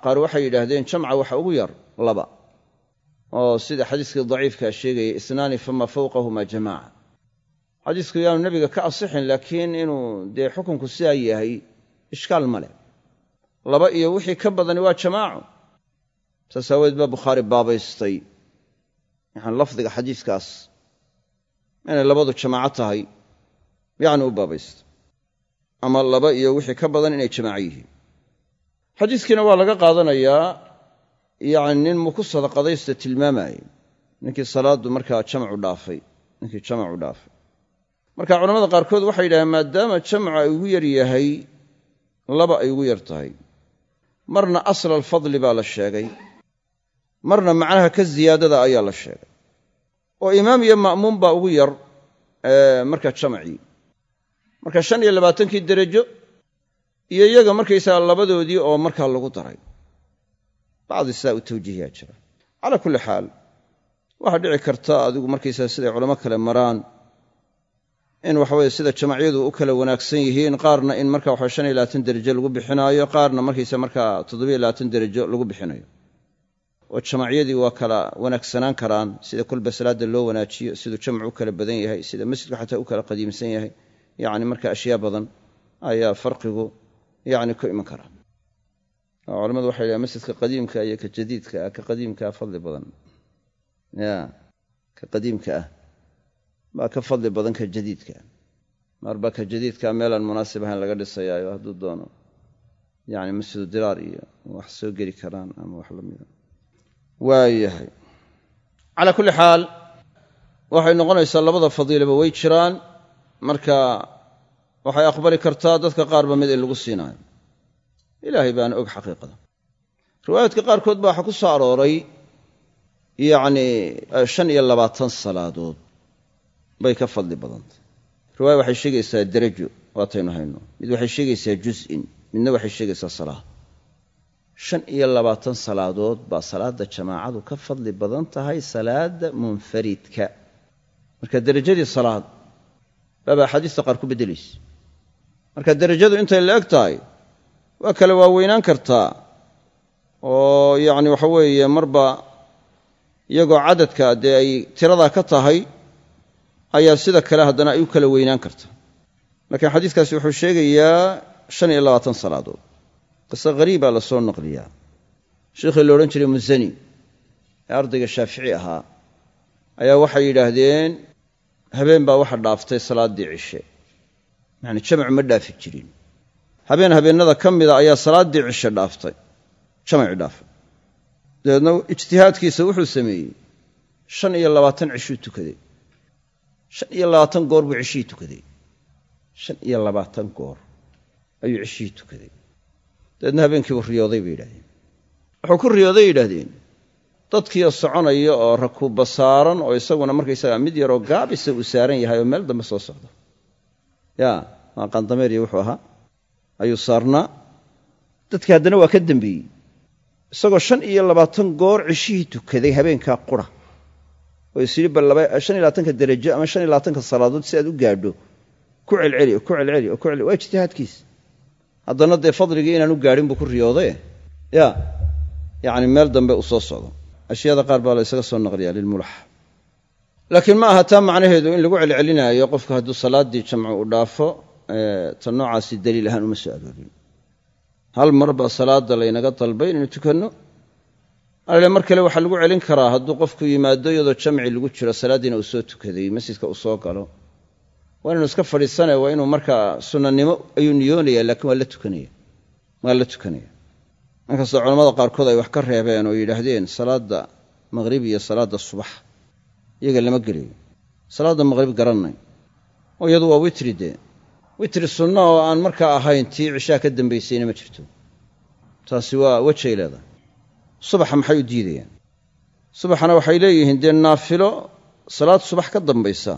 qaar waxay yidhaahdeen jamca waxa ugu yar laba oo sida xadiiskii daciifkaa sheegayay isnaani fama fawqahuma jamaaca xadiisku yaanu nebiga ka asixin laakiin inuu dee xukunku sidaa yahay ishkaal ma leh laba iyo wixii ka badani waa jamaaco saas aaweed baa bukhaari baabaystay yani lafdiga xadiiskaas inay labadu jamaaco tahay yacni u baabaystay ama laba iyo wixii ka badan inay jamaaco yihiin xadiiskiina waa laga qaadanayaa yacni nin muku sadaqadaysta tilmaamaya ninkii salaaddu markaa jamcu dhaafay ninkii jamacu dhaafay marka culamada qaarkood waxay yidhahdeen maadaama jamcu ay ugu yar yahay laba ay ugu yar tahay marna asla alfadli baa la sheegay marna macnaha ka ziyaadada ayaa la sheegay oo imaam iyo ma'muum baa ugu yar markaa jamcii marka shan iyo labaatankii derajo iyo iyaga markaysaga labadoodii oo markaa lagu daray bacdi sidaa u tawjiihiyaa jira calaa kulli xaal waxaa dhici karta adigu markaysaga siday culamo kale maraan in waxaweye sida jamacyadu u kala wanaagsan yihiin qaarna in marka waxa shan iyo labaatan derajo lagu bixinaayo qaarna markaysa markaa toddobiyo labaatan derajo lagu bixinayo oo jamacyadii waa kala wanaagsanaan karaan sida kolba salaada loo wanaajiyo siduu jamcu u kala badan yahay sida masjidku xataa u kala qadiimsan yahay yacni marka ashyaa badan ayaa farqigu yacni ku iman karaa oo culamadu waxay yidhahaan masjidka qadiimka iyo ka jadiidka ah ka qadiimkaa fadli badan ya ka qadiimka ah baa ka fadli badan ka jadiidka marba ka jadiidka meelaan munaasib ahayn laga dhisayaayo hadduu doono yacni masjidu diraar iyo wax soo geli karaan ama wax la mida waayahay calaa kulli xaal waxay noqonaysaa labada fadiilaba way jiraan marka waxay aqbali kartaa dadka qaarba mid in lagu siinaayo ilaahay baana og xaqiiqada riwaayaadka qaarkood baa waxaa ku soo arooray yacni shan iyo labaatan salaadood bay ka fadli badantay riwaaya waxay sheegaysaa derajo waataynu hayno mid waxay sheegaysaa juz'in midna waxay sheegaysaa salaad shan iyo labaatan salaadood baa salaadda jamaacadu ka fadli badan tahay salaadda munfaridka marka derajadii salaad baaba axaadiista qaar ku beddelaysa marka derajadu intay la eg tahay waa kale waaweynaan kartaa oo yacni waxa weeye marba iyagoo cadadka dee ay tiradaa ka tahay ayaa sida kale haddana ay u kala weynaan karta laakiin xadiiskaasi wuxuu sheegayaa shan iyo labaatan salaadood qise hariibaa la soo naqliyaa sheikhii la odhan jiray musani ee ardayga shaafici ahaa ayaa waxay yidhaahdeen habeen baa waxa dhaaftay salaaddii cishe yacni jamacu ma dhaafi jirin habeen habeennada ka mida ayaa salaaddii cishe dhaaftay jamaci dhaafay dabeedna ijtihaadkiisa wuxuu sameeyey shan iyo labaatan cishuu tukaday shan iyo labaatan goor buu cishihii tukaday shan iyo labaatan goor ayuu cishihii tukaday dabeedna habeenkiibuu riyooday bay yidhahdeen wuxuu ku riyooday yidhaahdeen dadkiioo soconaya oo rakuubba saaran oo isaguna markaysaga mid yaroo gaabisa uu saaran yahay oo meel dambe soo socda yaa maa qaandameeriya wuxuu ahaa ayuu saarnaa dadkii haddana waa ka dembeeyey isagoo shan iyo labaatan goor cishihii tukaday habeenkaa qura oo isyidhi bal shan iyo labaatanka derajo ama shan iyo labaatanka salaadood si aad u gaadho ku celceli oo ku celceli oo ku celceli waa ijtihaadkiisa haddana dee fadligii inaanu gaadhin buu ku riyooday ya yacni meel dambe uu soo socdo ashyaada qaar baa la isaga soo naqliyaa lilmulax laakiin ma aha taa macnaheedu in lagu celcelinaayo qofku hadduu salaaddii jamcu u dhaafo ta noocaasi daliil ahaan uma soo aroorin hal mar baa salaadda laynaga dalbay inaynu tukanno alle mar kale waxaa lagu celin karaa hadduu qofku yimaado iyadoo jamci lagu jiro salaaddiina uu soo tukaday masjidka uu soo galo waa inaynu iska fadhiisane waa inuu markaa sunnanimo ayuu niyoonaya laakiin waa la tukanaya waa la tukanaya inkastoo culamada qaarkood ay wax ka reebeen oo yidhaahdeen salaadda maqhrib iyo salaadda subax iyaga lama gelayo salaadda maqhrib garannay oo iyadu waa witri dee witri sunna oo aan markaa ahayn tii cishaa ka dambaysayna ma jirto taasi waa wejay leedahay subaxa maxay u diidayaan subaxana waxay leeyihiin dee naafilo salaad subax ka dambaysa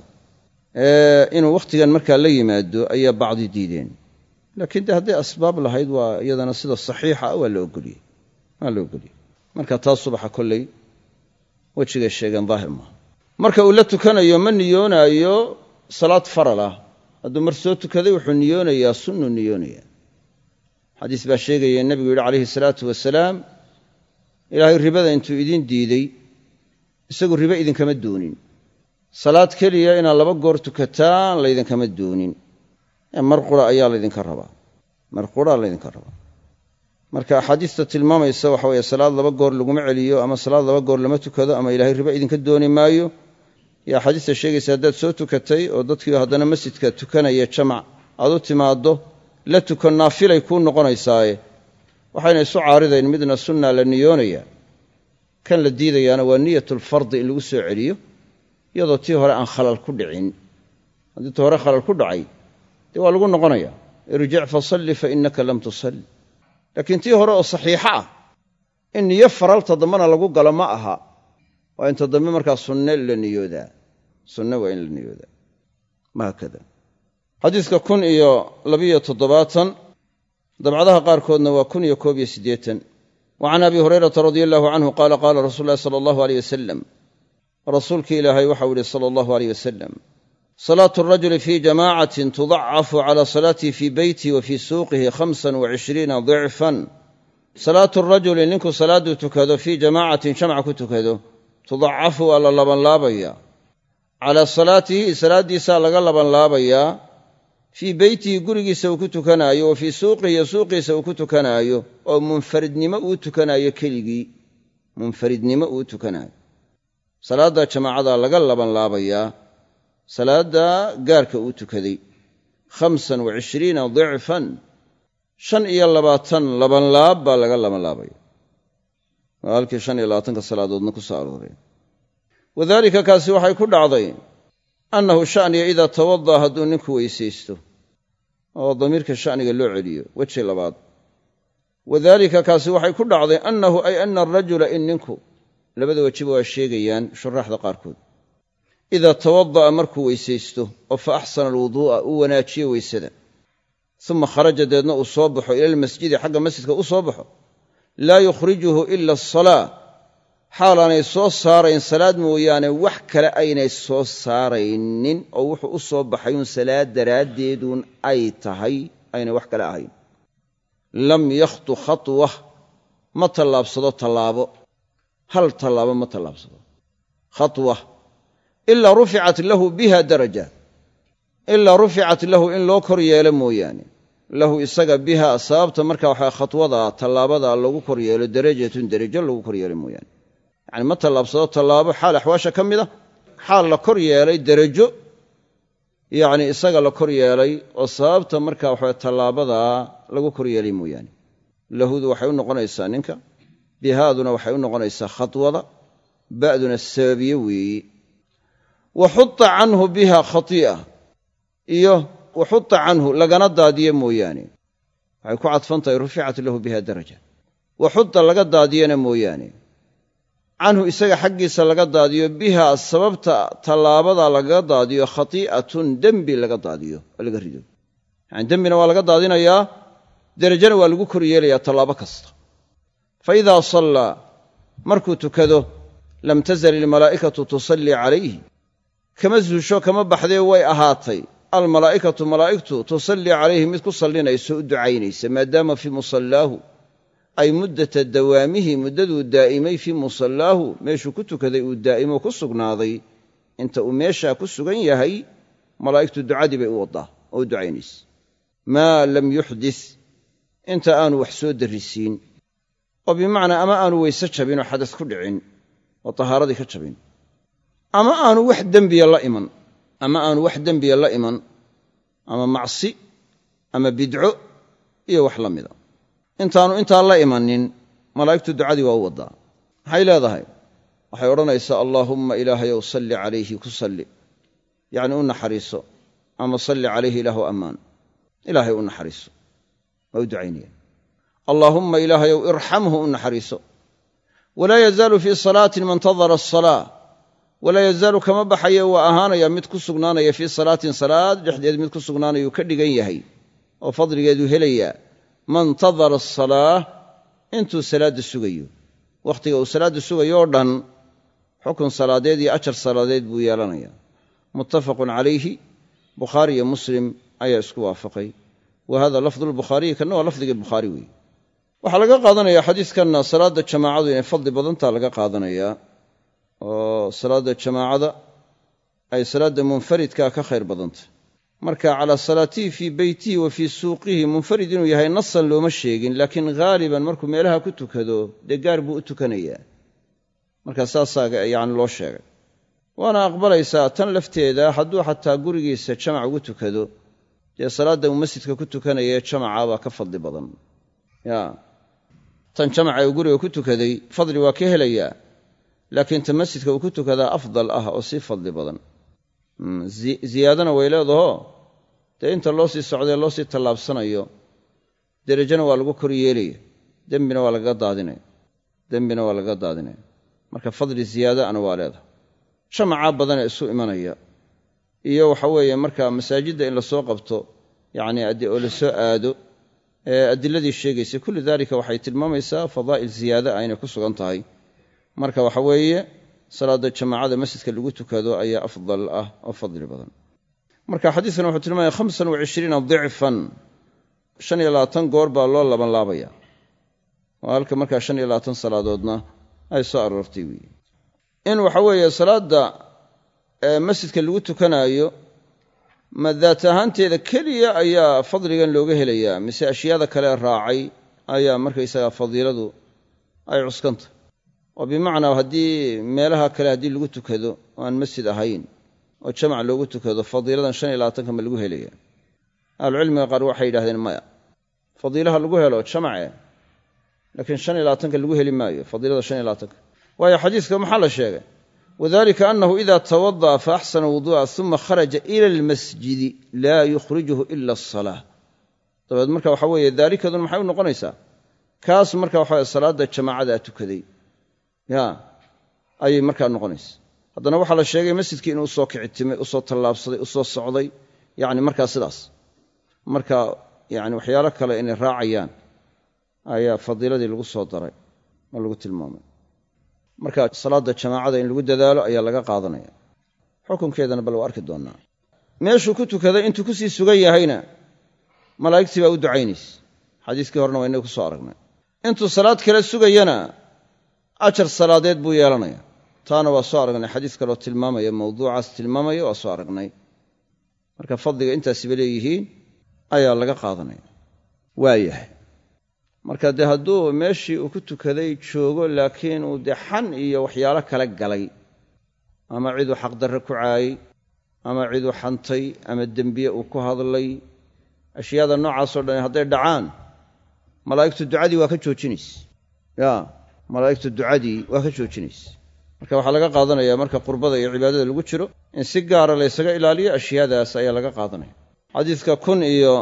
inuu wakhtigan markaa la yimaado ayaa bacdi diideen laakiin dee hadday asbaab lahayd waa iyadana sida saxiixa ah waa la ogoliyey waa la ogoliyey marka taas subaxa kolley wejigay sheegeen daahir maaha marka uu la tukanayo ma niyoonaayo salaad faral ah hadduu mar soo tukaday wuxuu niyoonayaa sunnu niyoonayaa xadiis baa sheegaya nebigu yidhi calayhi salaatu wasalaam ilaahay ribada intuu idin diiday isagu ribo idinkama doonin salaad keliya inaad laba goor tukataan laydinkama doonin ee mar qura ayaa laydinka rabaa mar qura laydinka rabaa marka axaadiista tilmaamaysa waxa weeye salaad laba goor laguma celiyo ama salaad laba goor lama tukado ama ilaahay ribo idinka dooni maayo iyo axaadiista sheegaysa haddaad soo tukatay oo dadkii haddana masjidka tukanaya jamac aad u timaaddo la tukan naafilay kuu noqonaysaaye waxayna isu caaridayn midna sunna la niyoonaya kan la diidayaana waa niyatulfardi in lagu soo celiyo iyadoo tii hore aan khalal ku dhicin haddii tii hore khalal ku dhacay dee waa lagu noqonaya irjic fasalli fa innaka lam tusalli laakiin tii hore oo saxiixa ah in niyo faralta dambana lagu galo ma aha waa inta dambe markaa sunne la niyoodaa sunne waa in la niyoodaa maakada xadiiska kun iyo labiyo toddobaatan dabcadaha qaarkoodna waa kun iyo koob iyo siddeetan wa can abi hurayrata radia allahu canhu qaala qaala rasuulu llahi sala allahu aleyh wasalam rasuulkii ilaahay waxau yihi sala allahu aleyh wasalam salaatu arajuli fii jamaacatin tudacafu cala salaatihi fii beytihi wa fii suuqihi khamsan wa cishriina dicfan salaatu rajuli ninkuu salaadduu tukado fii jamaacatin jamc ku tukado tudacafu waa la labanlaabayaa calaa salaatihi salaaddiisaa laga labanlaabayaa fii beytihi gurigiisa uu ku tukanaayo wa fii suuqihi iyo suuqiisa uu ku tukanaayo oo munfaridnimo uu tukanaayo keligii munfaridnimo uu tukanaayo salaadda jamaacadaa laga labanlaabayaa salaadda gaarka uu tukaday khamsan wa cishriina dicfan shan iyo labaatan labanlaab baa laga labanlaabaya waa halkii shan iyo labaatanka salaadoodna ku soo arooray wadaalika kaasi waxay ku dhacday annahu sha'niga idaa tawada'a hadduu ninku weysaysto oo damiirka sha'niga loo celiyo weji labaad wadaalika kaasi waxay ku dhacday annahu ay ana arajula in ninku labada wejiba waa sheegayaan shuraaxda qaarkood idaa tawada'a markuu weysaysto oo fa axsana alwuduu'a uu wanaajiyo weysada uma kharaja deedna uu soo baxo ila almasjidi xagga masjidka u soo baxo laa yukhrijuhu ila asalaa xaalaanay soo saarayn salaad mooyaane wax kale aynay soo saaraynin oo wuxuu u soo baxayuun salaad daraaddeeduun ay tahay aynay wax kale ahayn lam yakhtu khatwa ma tallaabsado tallaabo hal tallaabo ma tallaabsado khatwa ilaa ruficat lahu biha daraja ilaa ruficat lahu in loo kor yeelo mooyaane lahu isaga biha sababta markaa waxaa khatwada tallaabada lagu kor yeelo darajatun darajo lagu kor yeelo mooyaane yacni ma tallaabsado tallaabo xaal axwaasha ka mid a xaal la kor yeelay darajo yacni isaga la kor yeelay oo sababta markaa waxaa tallaabadaa lagu kor yeelay mooyaane lahudu waxay u noqonaysaa ninka bihaaduna waxay u noqonaysaa khatwada ba'duna sababiye weeye waxuta canhu biha khati'a iyo waxuta canhu lagana daadiye mooyaane waxay ku cadfan tahay ruficat lahu biha daraja waxuta laga daadiyena mooyaane canhu isaga xaggiisa laga daadiyo biha sababta tallaabada lagaga daadiyo khati'atun dembi laga daadiyo oo laga rido yani dembina waa laga daadinayaa derajana waa lagu kor yeelayaa tallaabo kasta fa idaa sallaa markuu tukado lam tazal ilmalaa'ikatu tusallii calayhi kama zuusho kama baxdee way ahaatay almalaa'ikatu malaa'igtu tusallii calayhi mid ku sallinayso u ducaynaysa maadaama fii musallaahu ay muddata dawaamihi muddaduu daa'imay fii musallaahu meeshuu ku tukaday uu daa'imo ku sugnaaday inta uu meeshaa ku sugan yahay malaa'igtu ducadii bay u waddaa oo u ducaynaysa maa lam yuxdis inta aanu wax soo darrisiin oo bimacnaa ama aanu weyse jabin oo xadas ku dhicin oo tahaaradii ka jabin ama aanu wax dembiya la iman ama aanu wax dembiya la iman ama macsi ama bidco iyo wax la mida intaanu intaa la imanin malaa'igtu ducadii waa u waddaa maxay leedahay waxay odhanaysaa allaahumma ilaahayow salli calayhi ku salli yacni u naxariiso ama salli calayhi ilaahu ammaan ilaahay u naxariiso waa u ducaynaya allaahumma ilaahayow irxamhu u naxariiso walaa yazaalu fii salaatin man tadara asalaa walaa yazaalu kama baxayo waa ahaanaya mid ku sugnaanaya fii salaatin salaad dhexdeed mid ku sugnaanayuu ka dhigan yahay oo fadligeedu helayaa man tadara asalaa intuu salaadda sugayo wakhtiga uu salaadda sugayo oo dhan xukun salaadeed iyo ajar salaadeed buu yeelanayaa muttafaqun calayhi bukhaari iyo muslim ayaa isku waafaqay wa hada lafdu lbukhaariyi kanna waa lafdigii bukhaari weeye waxaa laga qaadanayaa xadiiskanna salaada jamaacadu inay fadli badantaa laga qaadanayaa oo salaada jamaacada ay salaada munfaridkaa ka khayr badantah marka calaa salaatihi fii beytihi wa fii suuqihi munfarid inuu yahay nasan looma sheegin laakiin haaliban markuu meelaha ku tukado dee gaar buu u tukanayaa marka saasaa yani loo sheegay waana aqbalaysaa tan lafteeda hadduu xataa gurigiisa jamac ugu tukado dee salaadda uu masjidka ku tukanaya jamaca baa ka fadli badan ya tan jamaca uu guriga ku tukaday fadli waa ka helayaa laakiin tan masjidka uu ku tukadaa afdal ah oo sii fadli badan ziyaadana way leedaho dee inta loo sii socdae loo sii tallaabsanayo derajana waa lagu kor yeelaya dembina waa lagaga daadinaya dembina waa lagaga daadinaya marka fadli ziyaada ana waa leedahay jamacaa badanee isu imanaya iyo waxa weeye marka masaajidda in lasoo qabto yacni oo la soo aado ee adiladii sheegaysay kullu daalika waxay tilmaamaysaa fadaa'il ziyaada ah inay ku sugan tahay marka waxa weeye salaada jamaacada masjidka lagu tukado ayaa afdal ah oo fadli badan marka xadiiskan wuxuu tilmaamaya khamsan wa cishriina dicfan shan iyo labaatan goor baa loo laban laabaya waa halka markaa shan iyo labaatan salaadoodna ay soo aroortay weeye in waxa weeye salaada masjidka lagu tukanaayo ma daat ahaanteeda keliya ayaa fadligan looga helayaa mise ashyaada kale raacay ayaa markaysaga fadiiladu ay cuskanta oo bimacnaa haddii meelaha kale haddii lagu tukado oo aan masjid ahayn oo jamac loogu tukado fadiiladan shan iyo labaatanka ma lagu helaya ahlucilmiga qaar waxay yidhahdeen maya fadiilaha lagu helo jamace laakiin shan iyo labaatanka lagu heli maayo fadiilada shan iyo labaatanka waayo xadiiska maxaa la sheegay wadalika annahu ida tawada'a fa axsana wuduu'a uma kharaja ila almasjidi laa yukhrijuhu ila asalaa dabeed marka waxa weeye daalikadun maxay u noqonaysaa kaas marka waxa weye salaada jamaacada tukaday ya ayay markaa noqonaysa haddana waxaa la sheegay masjidkii inuu usoo kicitimay usoo tallaabsaday usoo socday yani markaa sidaas marka yani waxyaalo kale inay raacayaan ayaa fadiiladii lagu soo daray oo lagu tilmaamay marka salaada jamaacada in lagu dadaalo ayaa laga qaadanaya xukunkeedana bal waa arki doonaa meeshuu ku tukaday intuu kusii sugan yahayna malaa'igtii baa u ducaynaysa xadiiskii horena waa inaga ku soo aragnay intuu salaad kale sugayana ajar salaadeed buu yeelanaya taana waa soo aragnay xadiis kaloo tilmaamaya mawduucaas tilmaamaya waa soo aragnay marka fadliga intaasiba leeyihiin ayaa laga qaadanaya waayahay marka dee hadduu meeshii uu ku tukaday joogo laakiin uu dee xan iyo waxyaalo kala galay ama ciduu xaqdarre ku caayey ama ciduu xantay ama dembiye uu ku hadlay ashyaada noocaasoo dhan hadday dhacaan malaa'igtu ducadii waa ka joojinaysa ya malaa'igtu ducadii waa ka joojinaysa marka waxaa laga qaadanayaa marka qurbada iyo cibaadada lagu jiro in si gaara laysaga ilaaliyo ashyaadaas ayaa laga qaadanaya xadiiska kun iyo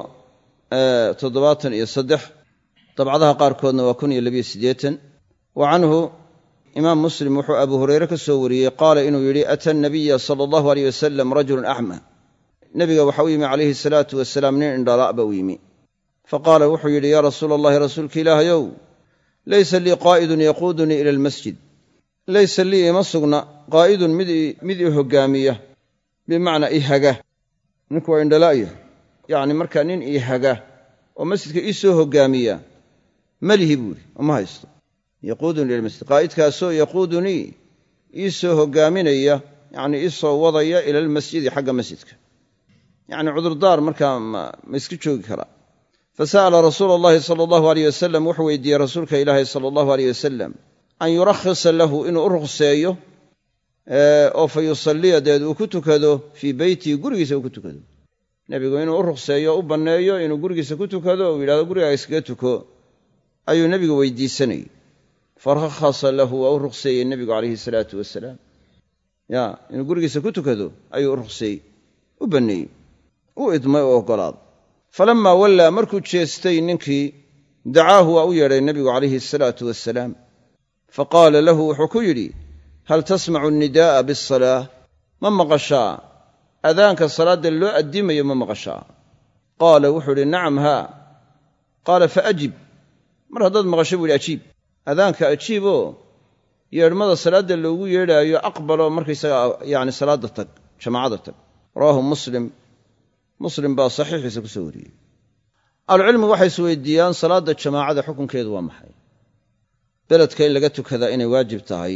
toddobaatan iyo saddex dabcadaha qaarkoodna waa kun iyo labiyo siddeetan wa canhu imaam muslim wuxuu abu hurayre ka soo wariyey qaala inuu yidhi ata nabiya sala allahu aleyh wasalam rajulun acma nebiga waxa u yimi calayhi salaatu wasalaam nin indhala' ba u yimi faqaala wuxuu yidhi yaa rasuula allahi rasuulka ilaahayow laysa lii qaa'idun yaquudunii ila almasjid laysa lii ima sugna qaa'idun mid ii hoggaamiya bimacnaa ii haga ninku waa indhala'ya yacni markaa nin ii haga oo masjidka ii soo hoggaamiya malihi buuri oo ma haysto yaquudunii ila almasjid qaa'idkaasoo yaquudunii ii soo hoggaaminaya yacni ii soo wadaya ila almasjidi xagga masjidka yacni cudurdaar markaa ma iska joogi karaa fasa'ala rasuula allahi sala allahu aleyh wasalam wuxuu weydiiyey rasuulka ilaahi sala allahu aleyh wasalam an yurakhisa lahu inuu u rukhseeyo oo fa yusalliya deed uu ku tukado fii beytihi gurigiisa uu ku tukado nebigu inuu u rukhseeyo o u banneeyo inuu gurigiisa ku tukado uu yidhahdo gurigaa iskaga tuko ayuu nebigu weydiisanayey farakhasa lahu waa u rukhseeyey nebigu calayhi salaatu wasalaam ya inuu gurigiisa ku tukado ayuu u rukhseeyey u banneeyey u idmay oo oggolaaday falammaa wallaa markuu jeestay ninkii dacaahu waa u yeedhay nebigu calayhi asalaatu wasalaam faqaala lahu wuxuu ku yidhi hal tasmacu annidaa'a biasalaa ma maqashaa adaanka salaadda loo addimayo ma maqashaa qaala wuxuu idhi nacam haa qaala faajib mar haddaad maqasho buu yidhi ajiib adaanka ajiiboo yeedhmada salaadda loogu yeedhaayo aqbaloo markaysaga yacni salaadda tag jamaacada tag rawaahu muslim muslim baa saxiixiisa ku soo wariyey ahlucilmigu waxay isweydiiyaan salaadda jamaacada xukunkeedu waa maxay beledka in laga tukadaa inay waajib tahay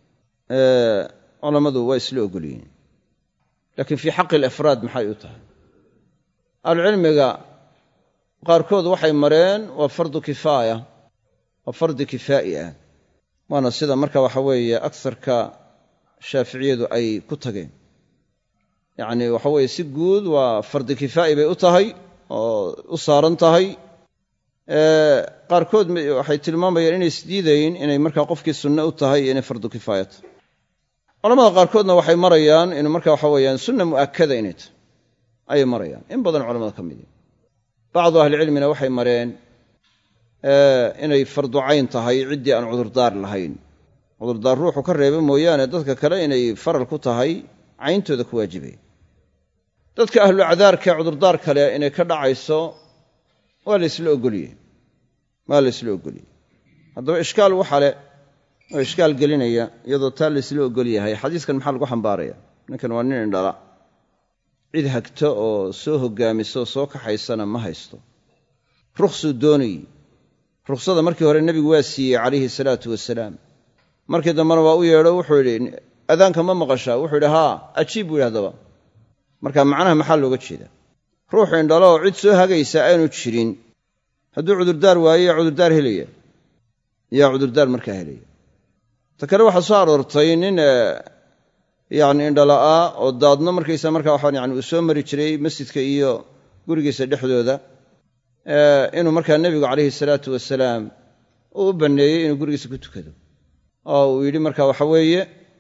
culammadu waa isla ogolyihiin laakiin fii xaqi alafraad maxay u tahay ahlucilmiga qaarkood waxay mareen waa fardu kifaaya waa fardi kifaa'i ah waana sida marka waxa weeye agsarka shaaficiyadu ay ku tageen yacnii waxa weeye si guud waa fardi kifaa'i bay u tahay oo u saaran tahay qaarkood waxay tilmaamayaan inay isdiidayn inay markaa qofkii sunne u tahay iyo inay fardu kifaaya tahay culamada qaarkoodna waxay marayaan in marka waxa weeyaan sunna mu'akkada inay tahay ayay marayaan in badan culamada ka midi bacdu ahlicilmina waxay mareen inay fardu cayn tahay ciddii aan cudurdaar lahayn cudurdaar ruuxu ka reeba mooyaane dadka kale inay faral ku tahay cayntooda ku waajibay dadka ahlucadaarka cudurdaar kale inay ka dhacayso waa la isla ogoliyey waa la isla ogoliyey haddaba ishkaal waxa le oo ishkaal gelinaya iyadoo taa la isla ogol yahay xadiiskan maxaa lagu xambaaraya ninkan waa nin indhala cid hagto oo soo hoggaamiso oo soo kaxaysana ma haysto ruksuu doonayey ruksada markii hore nebigu waa siiyey calayhi salaatu wasalaam markii dambena waa u yeedho wuxuu yidhi adaanka ma maqashaa wuxuu yidhi haa ajiib buu yidhi haddaba marka macnaha maxaa looga jeedaa ruux indhalo oo cid soo hagaysa aanu jirin hadduu cudurdaar waayo yaa cudurdaar helaya yaa cudurdaar markaa helaya ta kale waxaa soo aroortay nin yacni indhala'aa oo daadno markaysa markaa waxaan yani uu soo mari jiray masjidka iyo gurigiisa dhexdooda inuu markaa nebigu calayhi salaatu wasalaam uu u banneeyey inuu gurigiisa ku tukado oo uu yidhi markaa waxa weeye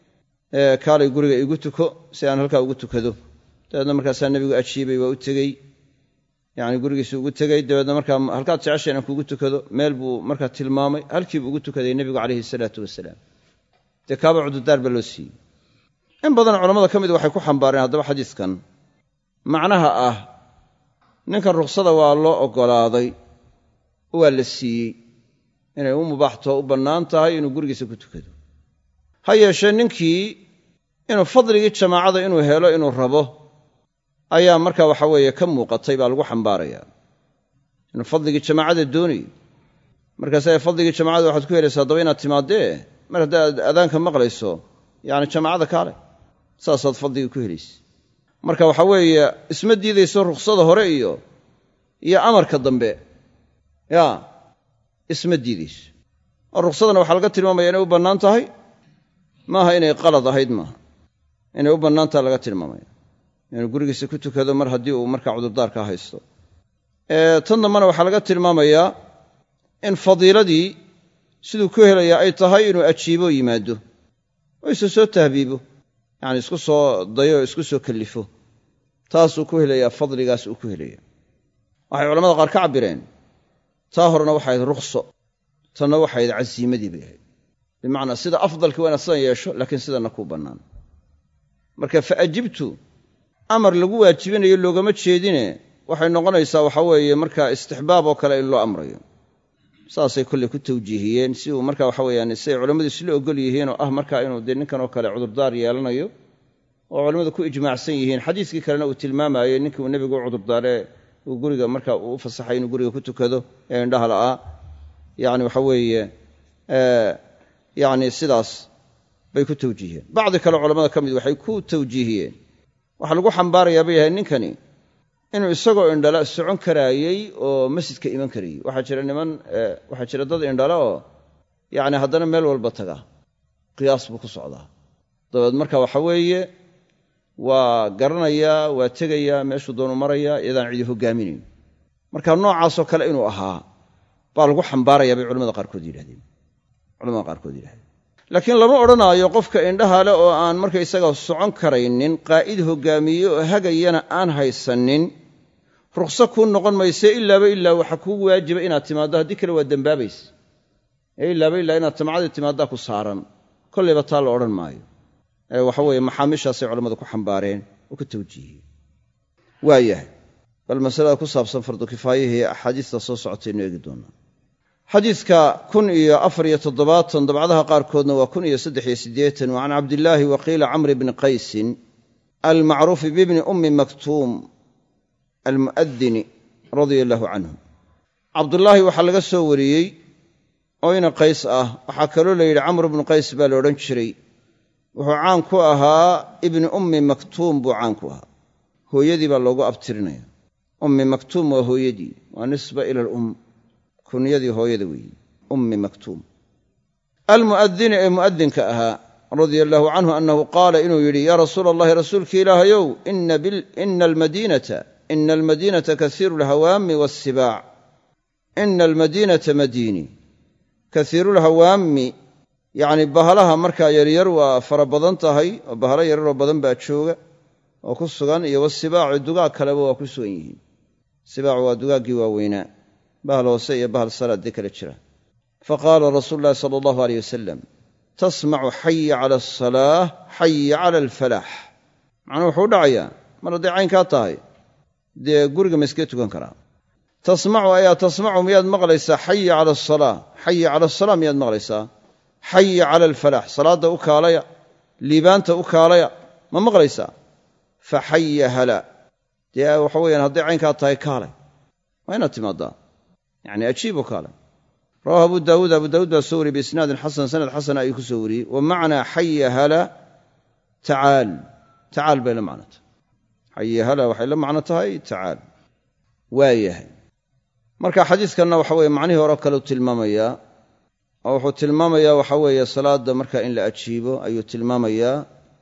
kaalay guriga igu tuko si aan halkaa ugu tukado dabeedna markaasaa nebigu ajiibay waa u tegey yacni gurigiisa ugu tegey dabeedna markaa halkaad jecesha inaan kuugu tukado meel buu markaa tilmaamay halkiibuu ugu tukaday nebigu calayhi salaatu wasalaam dee kaaba cudurdaar baa loo siiyey in badan culammada ka mid waxay ku xambaareen haddaba xadiiskan macnaha ah ninkan ruksada waa loo oggolaaday waa la siiyey inay u mubaaxtoo u bannaan tahay inuu gurigiisa ku tukado ha yeeshee ninkii inuu fadligii jamaacada inuu helo inuu rabo ayaa markaa waxa weeye ka muuqatay baa lagu xambaarayaa inuu fadligii jamaacada doonayo markaasa fadligii jamaacada waxaad ku helaysaa haddaba inaad timaadee mar haddaad adaanka maqlayso yacni jamaacada kaale saasaad fadligii ku helaysa marka waxa weeye isma diidayso ruksada hore iyo iyo amarka dambe ya isma diidayso oo ruksadana waxaa laga tilmaamaya inay u bannaan tahay maaha inay qalad ahayd maaha inay u bannaan tahay laga tilmaamaya inuu gurigiisa ku tukado mar haddii uu markaa cudurdaarka haysto tan dambana waxaa laga tilmaamayaa in fadiiladii siduu ku helayaa ay tahay inuu ajiibo yimaado oo isu soo tahbiibo yacni isku soo dayo oo isku soo kallifo taasuu ku helayaa fadligaas uu ku helaya waxay culamada qaar ka cabbireen taa horena waxay ahayd rukso tanna waxay ahayd casiimadii bay ahayd bimacnaa sida afdalkii waa inaad sidan yeesho laakiin sidanna kuu bannaan marka fa ajibtu amar lagu waajibinayo loogama jeedine waxay noqonaysaa waxa weeye markaa istixbaab oo kale in loo amrayo saasay kolley ku tawjiihiyeen si uu markaa waxa weyaan siay culammadu isla ogol yihiin oo ah markaa inuu dee ninkan oo kale cudurdaar yeelanayo oo culammadu ku ijmaacsan yihiin xadiiskii kalena uu tilmaamaayey ninkii uu nebigu u cudurdaaree uu guriga markaa uu u fasaxay inuu guriga ku tukado ee indhaha la'aa yacni waxa weeye yacni sidaas bay ku tawjiihiyeen bacdi kale culammada ka mid waxay ku tawjiihiyeen waxaa lagu xambaarayaa bay yahay ninkani inuu isagoo indhala socon karaayey oo masjidka iman karayey waxaa jira niman waxaa jira dad indhala oo yacni haddana meel walba taga qiyaas buu ku socdaa dabeed marka waxa weeye waa garanayaa waa tegayaa meeshuu doonu marayaa iyadaan cidi hoggaaminayn marka noocaasoo kale inuu ahaa baa lagu xambaarayaa bay culamada qaarkood yidhahdeen culamada qaarkood yidhahdeen laakiin lama odhanaayo qofka indhaha leh oo aan marka isaga socon karaynin qaa'id hoggaamiye oo hagayana aan haysanin rukhso kuu noqon mayse ilaaba ilaa waxa kuu waajiba inaad timaaddo haddii kale waa dembaabaysa ee ilaaba ilaa inaad jamacadii timaaddaa ku saaran kollayba taa la odhan maayo ee waxa weeye maxaamiishaasay culammadu ku xambaareen oo ku tawjiihiyeen waa yahay bal masalada ku saabsan fardu kifaayihii axaadiista soo socotaynu eegi doonaa xadiidka kun iyo afar iyo toddobaatan dabcadaha qaarkoodna waa kun iyo saddex iyo siddeetan wa can cabdillaahi wa qiila camri bni qaysin almacruufi bibni ummi maktuum almu'adini radia allaahu canhu cabdullaahi waxaa laga soo wariyey oo ina qays ah. waxaa kaloo la yidhi camr ibnu qays baa la odhan jiray. wuxuu caan ku ahaa ibni ummi maktuum buu caan ku ahaa. hooyadii baa loogu abtirinaya. ummi maktuum waa hooyadii, waa nisba ila alum, kunyadii hooyada weeye, ummi maktuum. almu'adini ee mu'adinka ahaa radia allaahu canhu annahu qaala inuu yidhi yaa rasuula allahi rasuulkii ilaahayow ina almadiinata ina almadiinata kasiiru alhawaami waasibaac. ina almadiinata madiini kasiiru lhawaami, yacni bahalaha markaa yaryar waa fara badan tahay, oo bahalo yaryaroo badan baa jooga oo ku sugan, iyo wasibaacu dugaag kaleba waa ku sugan yihiin. sibaacu waa dugaaggii waaweynaa, bahal hoose iyo bahal salaadee kala jira. faqaala rasuulu llahi sala allahu aleyh wasalam tasmacu xaya cala asalaah xaya cala alfalaax. macnuu wuxuu u dhacayaa mar hadday caynkaa tahay dee guriga ma iskaga tukan karaa. tasmacu ayaa tasmacu miyaad maqlaysaa xaya cala asalaa, xaya cala asalaa miyaad maqlaysaa, xaya cala alfalaax, salaadda u kaalaya, liibaanta u kaalaya ma maqlaysaa. fa xaya hala, dee waxa weyaan hadday caynkaa tahay kaalay, waa inaad timaadaa, yacni ajiib u kaalay. rawahu abu daawuud abu daawuud baa soo wariyey biisnaadin xasan, sanad xasana ayuu ku soo wariyey. wa macnaa xaya hala tacaal, tacaal bay la macno tahay. xaya hala waxay la macno tahay tacaal. waayahay, marka xadiiskanna waxa weeye macnihii hore kaleu tilmaamayaa, oo wuxuu tilmaamayaa waxa weeye salaadda marka in la ajiibo ayuu tilmaamayaa,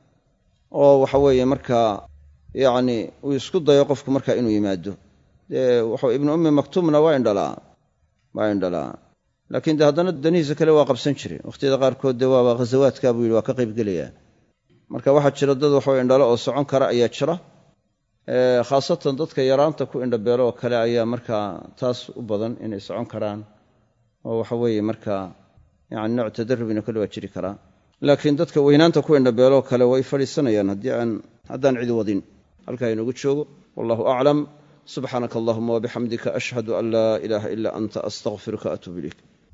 oo waxa weeye markaa yacni uu isku dayo qofku marka inuu yimaado. dee wuxuu ibnu ummi maktuumna waa indhalaa waa indhalaa laakiin dee haddana danihiisa kale waa qabsan jiray. wakhtiyada qaarkood dee waaba ghasawaadkaa buu yidhi waa ka qaybgelayaa. marka waxaa jira dad waxawe indhalo oo socon kara ayaa jira, khaasatan dadka yaraanta ku indhabeelo oo kale ayaa markaa taas u badan inay socon karaan, oo waxa weeye markaa yani nooc tadarrubina kale waa jiri karaa. laakiin dadka weynaanta ku indhabeeloo kale way fadhiisanayaan haddii aan haddaan cidi wadin. halkaa inoogu joogo, wallahu aclam. subxaanaka allahuma wabixamdika ashhadu an laa ilaaha ilaa anta astaqfiruka atuub ilayk.